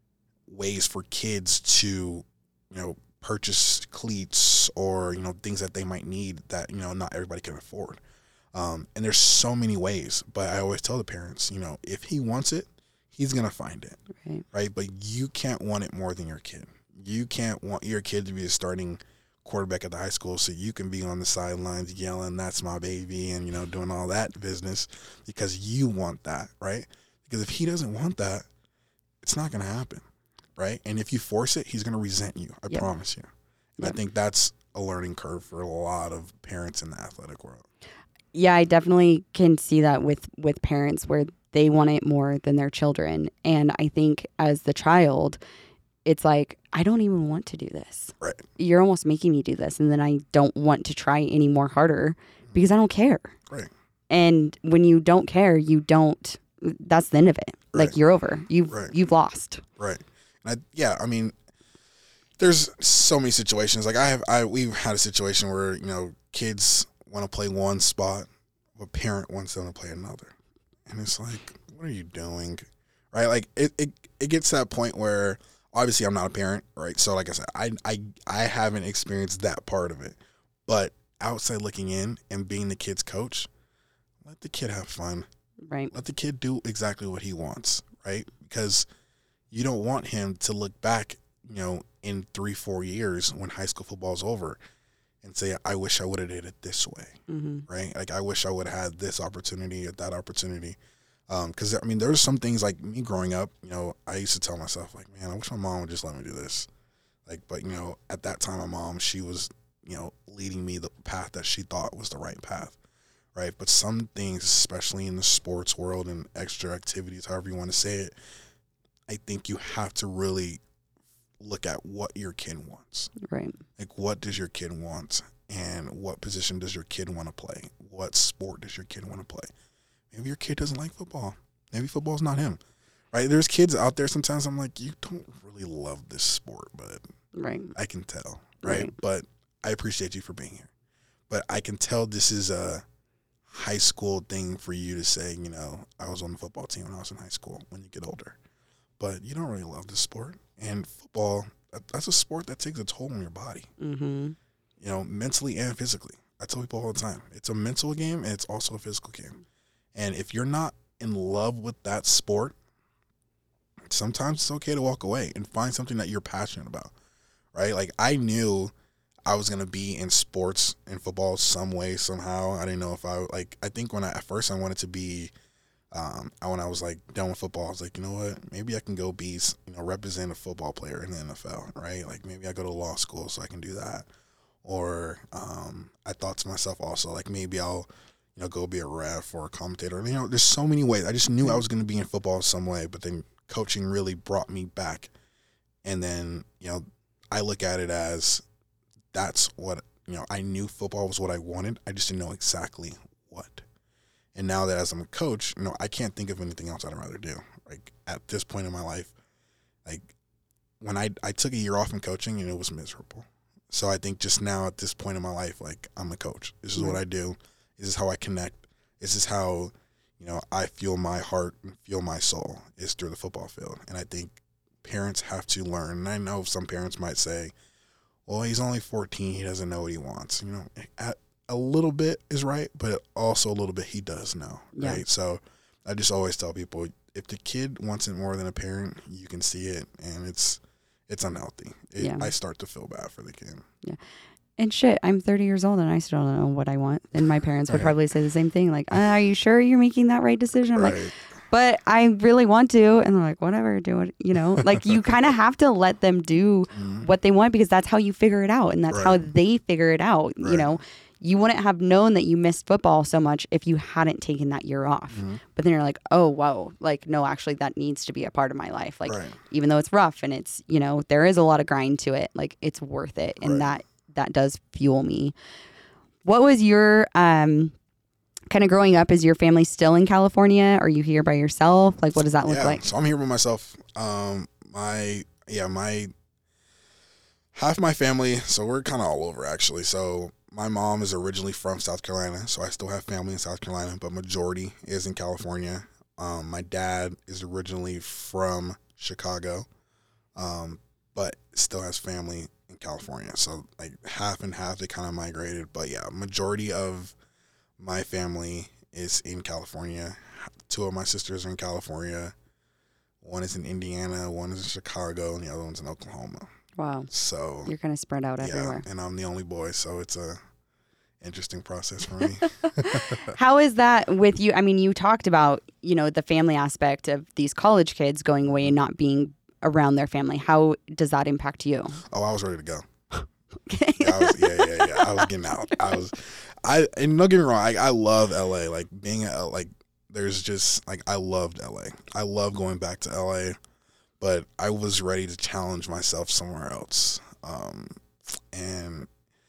ways for kids to, you know, purchase cleats or, you know, things that they might need that, you know, not everybody can afford. Um, and there's so many ways, but I always tell the parents, you know, if he wants it, he's going to find it, right. right? But you can't want it more than your kid. You can't want your kid to be a starting quarterback at the high school so you can be on the sidelines yelling, that's my baby, and, you know, doing all that business because you want that, right? Because if he doesn't want that, it's not going to happen, right? And if you force it, he's going to resent you, I yep. promise you. And yep. I think that's a learning curve for a lot of parents in the athletic world. Yeah, I definitely can see that with, with parents where they want it more than their children. And I think as the child, it's like, I don't even want to do this. Right. You're almost making me do this. And then I don't want to try any more harder because I don't care. Right. And when you don't care, you don't, that's the end of it. Right. Like you're over. You've, right. you've lost. Right. And I, yeah, I mean, there's so many situations. Like I have, I, we've had a situation where, you know, kids want to play one spot, a parent wants them to play another. And it's like, what are you doing? Right? Like it, it, it gets to that point where obviously I'm not a parent, right? So like I said, I, I, I haven't experienced that part of it. But outside looking in and being the kid's coach, let the kid have fun. Right. Let the kid do exactly what he wants, right? Because you don't want him to look back, you know, in three, four years when high school football is over and say, I wish I would have did it this way, mm-hmm. right? Like, I wish I would have had this opportunity or that opportunity. Because, um, I mean, there's some things like me growing up, you know, I used to tell myself, like, man, I wish my mom would just let me do this. Like, but, you know, at that time, my mom, she was, you know, leading me the path that she thought was the right path, right? But some things, especially in the sports world and extra activities, however you want to say it, I think you have to really look at what your kid wants. Right. Like, what does your kid want? And what position does your kid want to play? What sport does your kid want to play? Maybe your kid doesn't like football. Maybe football's not him, right? There's kids out there sometimes I'm like, you don't really love this sport, but right. I can tell, right? right? But I appreciate you for being here. But I can tell this is a high school thing for you to say, you know, I was on the football team when I was in high school when you get older. But you don't really love this sport. And football, that's a sport that takes a toll on your body, mm-hmm. you know, mentally and physically. I tell people all the time, it's a mental game and it's also a physical game. And if you're not in love with that sport, sometimes it's okay to walk away and find something that you're passionate about, right? Like, I knew I was going to be in sports and football some way, somehow. I didn't know if I, like, I think when I, at first I wanted to be, um, when I was, like, done with football, I was like, you know what, maybe I can go be, you know, represent a football player in the N F L, right? Like, maybe I go to law school so I can do that. Or um, I thought to myself also, like, maybe I'll, you know, go be a ref or a commentator. You know, there's so many ways. I just knew I was going to be in football some way, but then coaching really brought me back. And then, you know, I look at it as that's what, you know, I knew football was what I wanted. I just didn't know exactly what. And now that as I'm a coach, you know, I can't think of anything else I'd rather do. Like, at this point in my life, like, when I, I took a year off from coaching and it was miserable. So I think just now at this point in my life, like, I'm a coach. This is what I do. This is how I connect. This is how, you know, I feel my heart and feel my soul is through the football field. And I think parents have to learn. And I know some parents might say, well, he's only fourteen. He doesn't know what he wants. You know, at, a little bit is right, but also a little bit he does know, yeah. right? So I just always tell people, if the kid wants it more than a parent, you can see it, and it's it's unhealthy. It, yeah. I start to feel bad for the kid. Yeah. And shit, I'm thirty years old and I still don't know what I want. And my parents would probably say the same thing. Like, uh, are you sure you're making that right decision? I'm right. like, but I really want to. And they're like, whatever, do it. You know, like, you kind of have to let them do mm-hmm. what they want, because that's how you figure it out. And that's right. how they figure it out. Right. You know, you wouldn't have known that you missed football so much if you hadn't taken that year off. Mm-hmm. But then you're like, oh, whoa, like, no, actually that needs to be a part of my life. Like, right. even though it's rough and it's, you know, there is a lot of grind to it, like it's worth it. And Right. that, that does fuel me. What was your, um, kind of growing up? Is your family still in California? Are you here by yourself? Like, what does that look yeah, like? So I'm here by myself. Um, my, yeah, my, half my family, so we're kind of all over actually. So my mom is originally from South Carolina, so I still have family in South Carolina, but majority is in California. Um, my dad is originally from Chicago, um, but still has family in California. So like half and half, they kind of migrated. But yeah, majority of my family is in California. Two of my sisters are in California. One is in Indiana, one is in Chicago, and the other one's in Oklahoma. Wow. So You're kind of spread out yeah, everywhere. and I'm the only boy, so it's a interesting process for me. How is that with you? I mean, you talked about, you know, the family aspect of these college kids going away and not being around their family. How does that impact you? Oh, I was ready to go. yeah, I was, yeah, yeah, yeah. I was getting out. I was, I and don't get me wrong, I, I love L A. Like being at like, there's just like I loved L A. I love going back to L A. But I was ready to challenge myself somewhere else. Um, and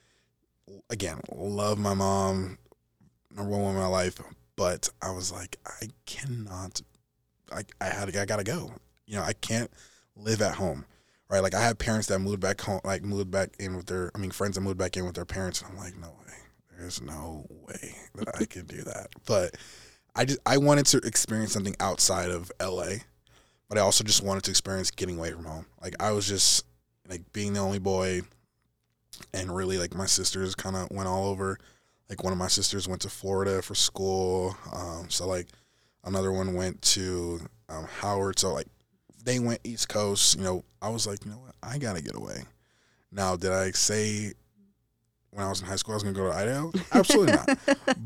again, love my mom, number one woman in my life. But I was like, I cannot, I, I had, I gotta go. You know, I can't live at home, right? Like I have parents that moved back home, like moved back in with their, I mean, friends that moved back in with their parents. And I'm like, no way, there's no way that I can do that. But I just, I wanted to experience something outside of L A. But I also just wanted to experience getting away from home. Like, I was just, like, being the only boy, and really, like, my sisters kind of went all over. Like, one of my sisters went to Florida for school. Um, so, like, another one went to um, Howard. So, like, they went East Coast. You know, I was like, you know what? I got to get away. Now, did I say when I was in high school I was going to go to Idaho? Absolutely not.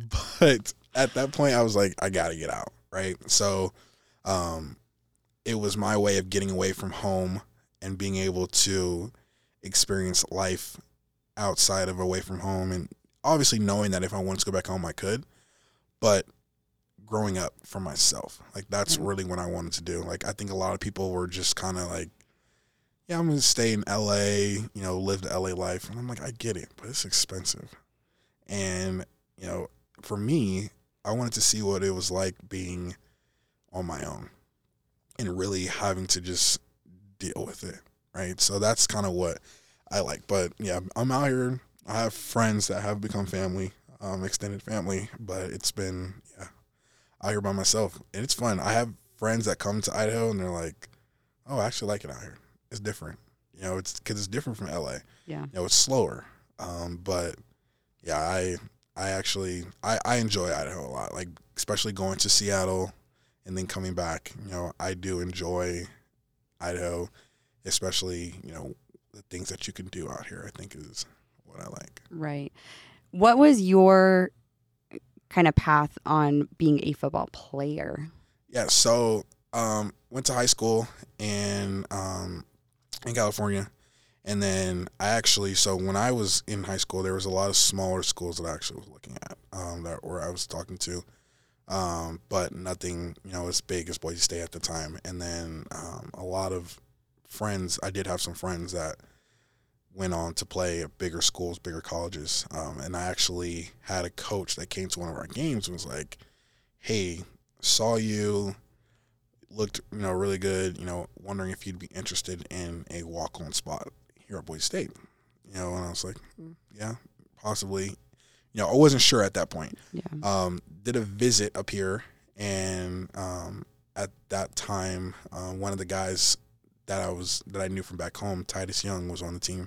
But at that point, I was like, I got to get out, right? So, um... it was my way of getting away from home and being able to experience life outside of away from home. And obviously knowing that if I wanted to go back home, I could, but growing up for myself, like that's mm-hmm. really what I wanted to do. Like, I think a lot of people were just kind of like, yeah, I'm going to stay in L A, you know, live the L A life. And I'm like, I get it, but it's expensive. And, you know, for me, I wanted to see what it was like being on my own. And really having to just deal with it, right? So that's kind of what I like. But yeah, I'm out here. I have friends that have become family, um, extended family. But it's been yeah, out here by myself, and it's fun. I have friends that come to Idaho and they're like, "Oh, I actually like it out here. It's different, you know. It's because it's different from L A. Yeah, you know, it's slower. Um, but yeah, I I actually I, I enjoy Idaho a lot. Like especially going to Seattle. And then coming back, you know, I do enjoy Idaho, especially, you know, the things that you can do out here, I think is what I like. Right. What was your kind of path on being a football player? Yeah, so um, went to high school in, um, in California. And then I actually, so when I was in high school, there was a lot of smaller schools that I actually was looking at um, that where I was talking to. Um, but nothing, you know, as big as Boise State at the time. And then um, a lot of friends, I did have some friends that went on to play at bigger schools, bigger colleges. Um, and I actually had a coach that came to one of our games and was like, hey, saw you, looked, you know, really good, you know, wondering if you'd be interested in a walk-on spot here at Boise State. You know, and I was like, yeah, possibly. You know, I wasn't sure at that point. Yeah. Um, did a visit up here, and um, at that time, uh, one of the guys that I was that I knew from back home, Titus Young, was on the team,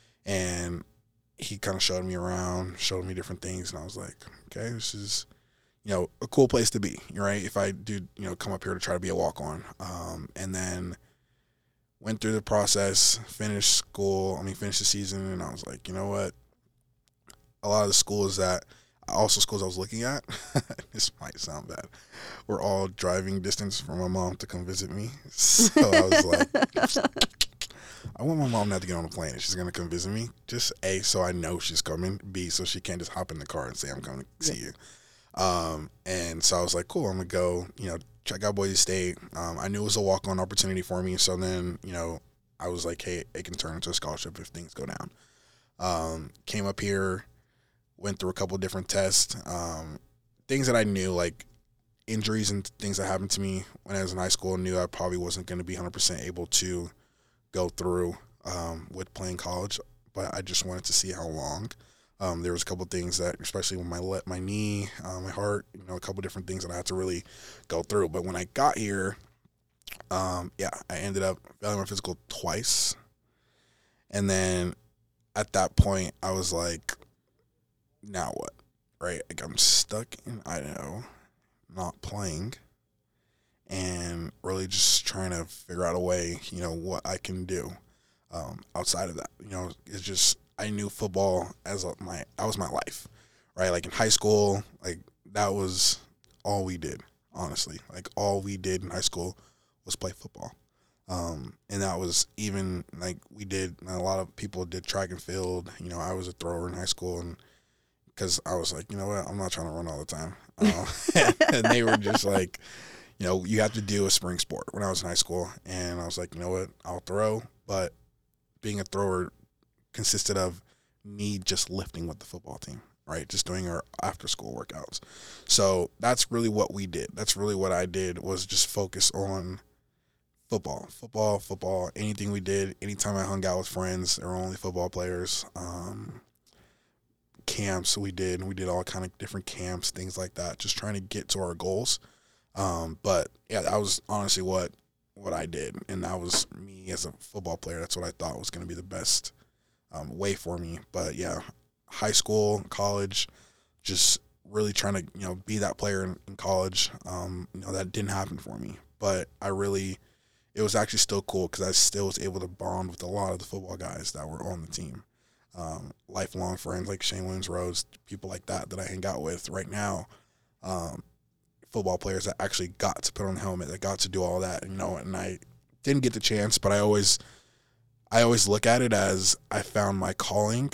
and he kind of showed me around, showed me different things, and I was like, okay, this is, you know, a cool place to be, right? If I do, you know, come up here to try to be a walk-on, um, and then went through the process, finished school, I mean, finished the season, and I was like, you know what? A lot of the schools that, also schools I was looking at, this might sound bad, were all driving distance from my mom to come visit me. So I was like, I want my mom not to get on a plane if she's going to come visit me. Just A, so I know she's coming. B, so she can't just hop in the car and say, I'm coming to see you. Um, and so I was like, cool, I'm going to go, you know, check out Boise State. Um, I knew it was a walk-on opportunity for me. So then, you know, I was like, hey, it can turn into a scholarship if things go down. Um, came up here, went through a couple of different tests, um, things that I knew, like injuries and things that happened to me when I was in high school, knew I probably wasn't going to be one hundred percent able to go through um, with playing college, but I just wanted to see how long. Um, there was a couple of things that, especially with my le- my knee, uh, my heart, you know, a couple of different things that I had to really go through. But when I got here, um, yeah, I ended up failing my physical twice. And then at that point, I was like, now what, right? Like, I'm stuck in Idaho, not playing, and really just trying to figure out a way, you know, what I can do um, outside of that. You know, it's just, I knew football as a, my, that was my life, right? Like in high school, like that was all we did, honestly. Like all we did in high school was play football. Um, and that was even like we did, a lot of people did track and field. You know, I was a thrower in high school, and because I was like, you know what, I'm not trying to run all the time. Uh, and they were just like, you know, you have to do a spring sport when I was in high school. And I was like, you know what, I'll throw. But being a thrower consisted of me just lifting with the football team, right? Just doing our after school workouts. So that's really what we did. That's really what I did, was just focus on football, football, football, anything we did. Anytime I hung out with friends, there were only football players. Um, camps we did, we did all kind of different camps, things like that, just trying to get to our goals. Um, but yeah, that was honestly what, what I did. And that was me as a football player. That's what I thought was going to be the best um, way for me. But yeah, high school, college, just really trying to, you know, be that player in, in college. Um, you know, that didn't happen for me, but I really, it was actually still cool because I still was able to bond with a lot of the football guys that were on the team. Um, lifelong friends like Shane Williams Rose, people like that that I hang out with right now. Um, football players that actually got to put on a helmet, that got to do all that, you know, and I didn't get the chance, but I always, I always look at it as I found my calling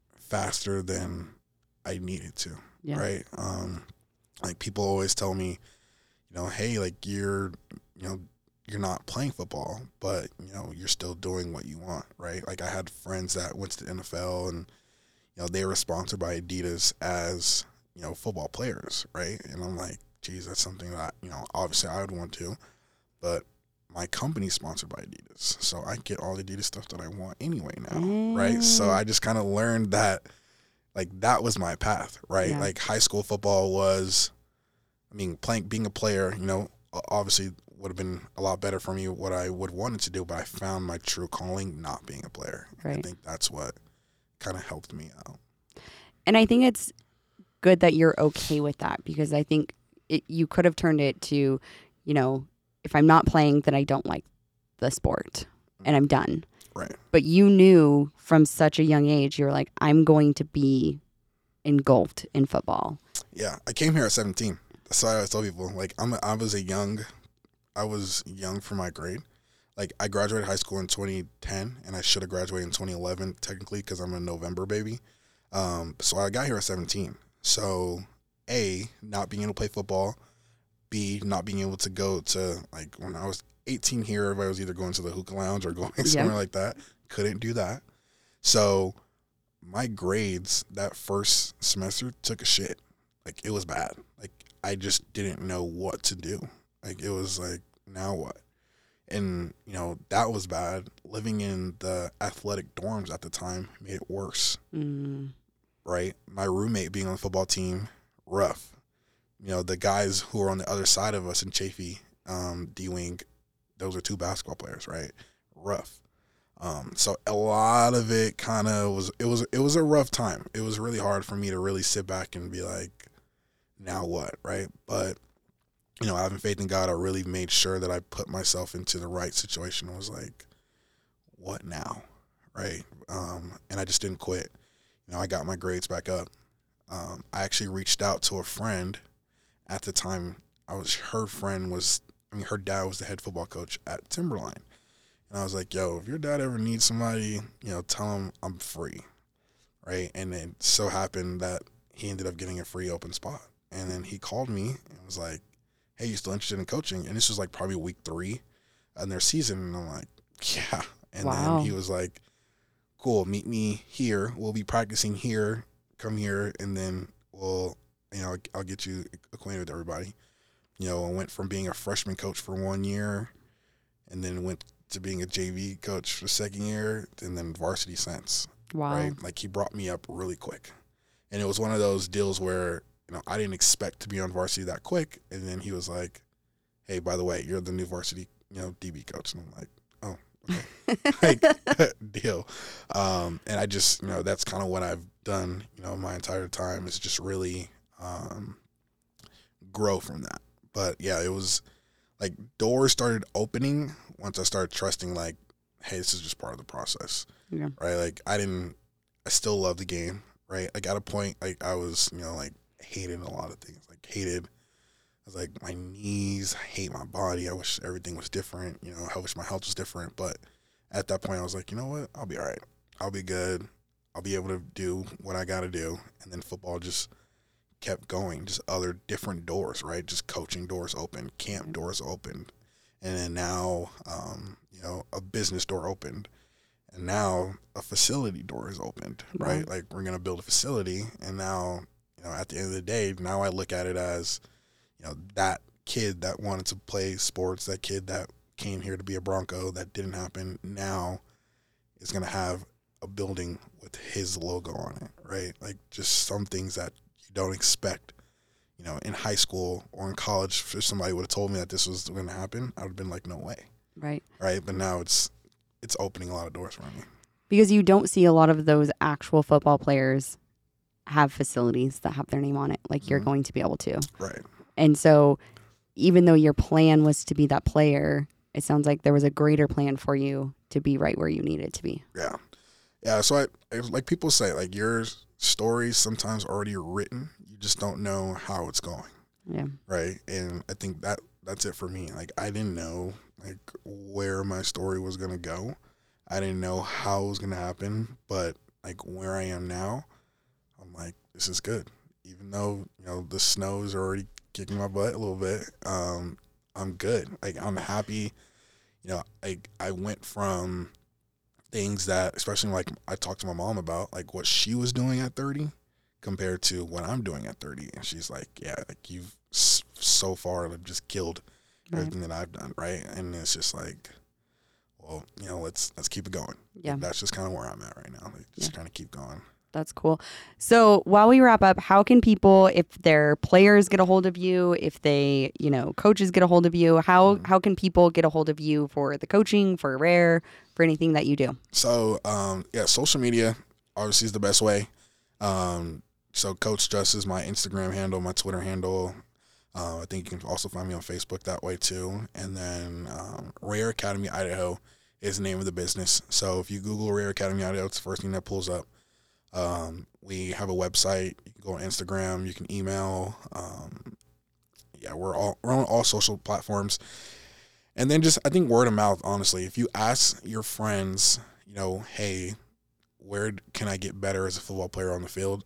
faster than I needed to, yeah. Right? Um, like people always tell me, you know, hey, like you're, you know, you're not playing football, but, you know, you're still doing what you want, right? Like I had friends that went to the N F L and, you know, they were sponsored by Adidas as, you know, football players, right? And I'm like, geez, that's something that, you know, obviously I would want to, but my company's sponsored by Adidas, so I get all the Adidas stuff that I want anyway now, mm. right? So I just kind of learned that, like, that was my path, right? Yeah. Like high school football was, I mean, playing, being a player, you know, obviously would have been a lot better for me what I would wanted to do, but I found my true calling not being a player. Right. I think that's what kind of helped me out. And I think it's good that you're okay with that, because I think it, you could have turned it to, you know, if I'm not playing, then I don't like the sport and I'm done. Right. But you knew from such a young age, you're like, I'm going to be engulfed in football. Yeah. I came here at seventeen. So I always tell people, like, I'm a, I was a young, I was young for my grade. Like, I graduated high school in twenty ten, and I should have graduated in twenty eleven, technically, because I'm a November baby. Um, so I got here at seventeen. So, A, not being able to play football. B, not being able to go to, like, when I was eighteen here, everybody was either going to the hookah lounge or going somewhere yeah. like that. Couldn't do that. So, my grades that first semester took a shit. Like, it was bad. Like, I just didn't know what to do. Like, it was like, now what? And, you know, that was bad. Living in the athletic dorms at the time made it worse. Mm. Right? My roommate being on the football team, rough. You know, the guys who were on the other side of us in Chafee, um, D-Wing, those are two basketball players, right? Rough. Um, so a lot of it kind of was, it was, it was a rough time. It was really hard for me to really sit back and be like, now what, right? But, you know, having faith in God, I really made sure that I put myself into the right situation. I was like, what now, right? Um, and I just didn't quit. You know, I got my grades back up. Um, I actually reached out to a friend at the time. I was, her friend was, I mean, her dad was the head football coach at Timberline. And I was like, yo, if your dad ever needs somebody, you know, tell him I'm free, right? And it so happened that he ended up getting a free open spot. And then he called me and was like, hey, you still interested in coaching? And this was like probably week three in their season. And I'm like, yeah. And Wow. then he was like, cool, meet me here. We'll be practicing here. Come here, and then we'll, you know, I'll get you acquainted with everybody. You know, I went from being a freshman coach for one year and then went to being a J V coach for the second year and then varsity since. Wow. Right? Like, he brought me up really quick. And it was one of those deals where, you know, I didn't expect to be on varsity that quick. And then he was like, hey, by the way, you're the new varsity, you know, D B coach. And I'm like, oh, okay. Like, deal. Um, and I just, you know, that's kind of what I've done, you know, my entire time is just really um, grow from that. But, yeah, it was like doors started opening once I started trusting, like, hey, this is just part of the process. Yeah. Right? Like, I didn't – I still love the game, right? Like, at a point, like, I was, you know, like, hated a lot of things. Like, hated – I was like, my knees, I hate my body. I wish everything was different. You know, I wish my health was different. But at that point, I was like, you know what? I'll be all right. I'll be good. I'll be able to do what I got to do. And then football just – kept going, just other different doors, right? Just coaching doors open, camp doors opened, and then now, um, you know, a business door opened, and now a facility door is opened, right? Wow. Like, we're gonna build a facility, and now, you know, at the end of the day, now I look at it as, you know, that kid that wanted to play sports, that kid that came here to be a Bronco, that didn't happen, now is gonna have a building with his logo on it, right? Like, just some things that don't expect, you know, in high school or in college. If somebody would have told me that this was going to happen, I would have been like, no way. Right. Right. But now it's it's opening a lot of doors for me. Because you don't see a lot of those actual football players have facilities that have their name on it, like you're Mhm. going to be able to. Right. And so even though your plan was to be that player, it sounds like there was a greater plan for you to be right where you needed to be. Yeah. Yeah. So I, I like people say, like, your stories sometimes already written. You just don't know how it's going. Yeah. Right. And I think that that's it for me. Like, I didn't know, like, where my story was going to go. I didn't know how it was going to happen. But, like, where I am now, I'm like, this is good. Even though, you know, the snow is already kicking my butt a little bit, um, I'm good. Like, I'm happy. You know, like, I went from things that, especially, like, I talked to my mom about, like, what she was doing at thirty compared to what I'm doing at thirty. And she's like, yeah, like, you've s- so far just killed Right. everything that I've done, right? And it's just like, well, you know, let's let's keep it going. Yeah. Like, that's just kind of where I'm at right now. Like, just Yeah. kind of keep going. That's cool. So while we wrap up, how can people, if their players get a hold of you, if they, you know, coaches get a hold of you, how Mhm. how can people get a hold of you for the coaching, for Rare, for anything that you do? So, um, yeah, social media obviously is the best way. Um, so Coach Just is my Instagram handle, my Twitter handle. Uh, I think you can also find me on Facebook that way too. And then um, Rare Academy Idaho is the name of the business. So if you Google Rare Academy Idaho, it's the first thing that pulls up. Um, we have a website. You can go on Instagram. You can email. Um, yeah, we're all we're on all social platforms. And then just, I think, word of mouth, honestly. If you ask your friends, you know, hey, where can I get better as a football player on the field?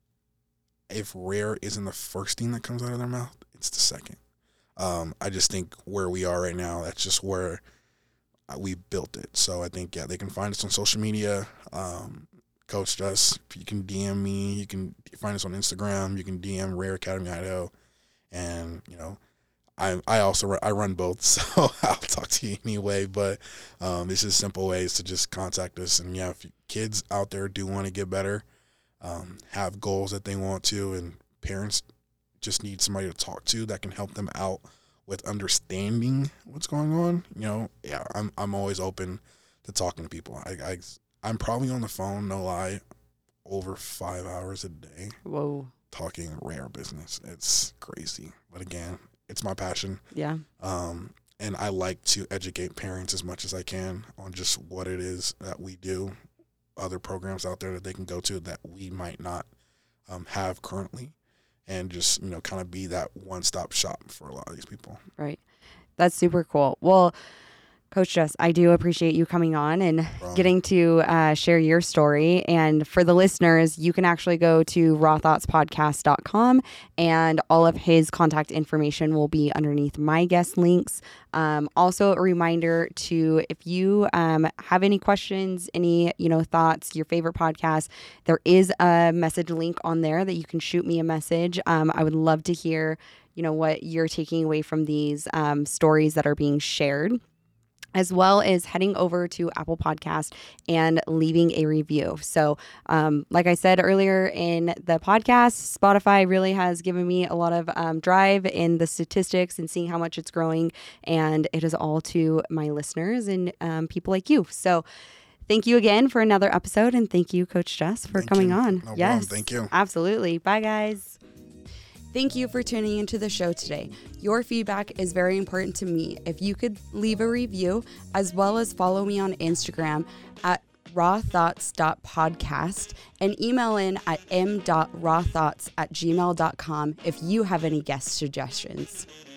If Rare isn't the first thing that comes out of their mouth, it's the second. Um, I just think where we are right now, that's just where we built it. So I think, yeah, they can find us on social media. Um, Coach Just, you can D M me. You can find us on Instagram. You can D M Rare Academy Idaho. And, you know, I I also run, I run both, so I'll talk to you anyway. But um, it's just simple ways to just contact us. And, yeah, if kids out there do want to get better, um, have goals that they want to, and parents just need somebody to talk to that can help them out with understanding what's going on, you know, yeah, I'm I'm always open to talking to people. I, I, I'm probably on the phone, no lie, over five hours a day Whoa. talking Rare business. It's crazy. But again, it's my passion. Yeah. Um, and I like to educate parents as much as I can on just what it is that we do, other programs out there that they can go to that we might not um, have currently, and just, you know, kind of be that one-stop shop for a lot of these people. Right. That's super cool. Well, Coach Jess, I do appreciate you coming on and Wow. getting to uh, share your story. And for the listeners, you can actually go to raw thoughts podcast dot com, and all of his contact information will be underneath my guest links. Um, also, a reminder to, if you um, have any questions, any you know thoughts, your favorite podcast, there is a message link on there that you can shoot me a message. Um, I would love to hear you know what you're taking away from these um, stories that are being shared, as well as heading over to Apple Podcast and leaving a review. So um, like I said earlier in the podcast, Spotify really has given me a lot of um, drive in the statistics and seeing how much it's growing. And it is all to my listeners and um, people like you. So thank you again for another episode. And thank you, Coach Jess, for Thank coming you. on. No yes, problem. Thank you. Absolutely. Bye, guys. Thank you for tuning into the show today. Your feedback is very important to me. If you could leave a review, as well as follow me on Instagram at raw thoughts dot podcast and email in at m dot raw thoughts at gmail dot com if you have any guest suggestions.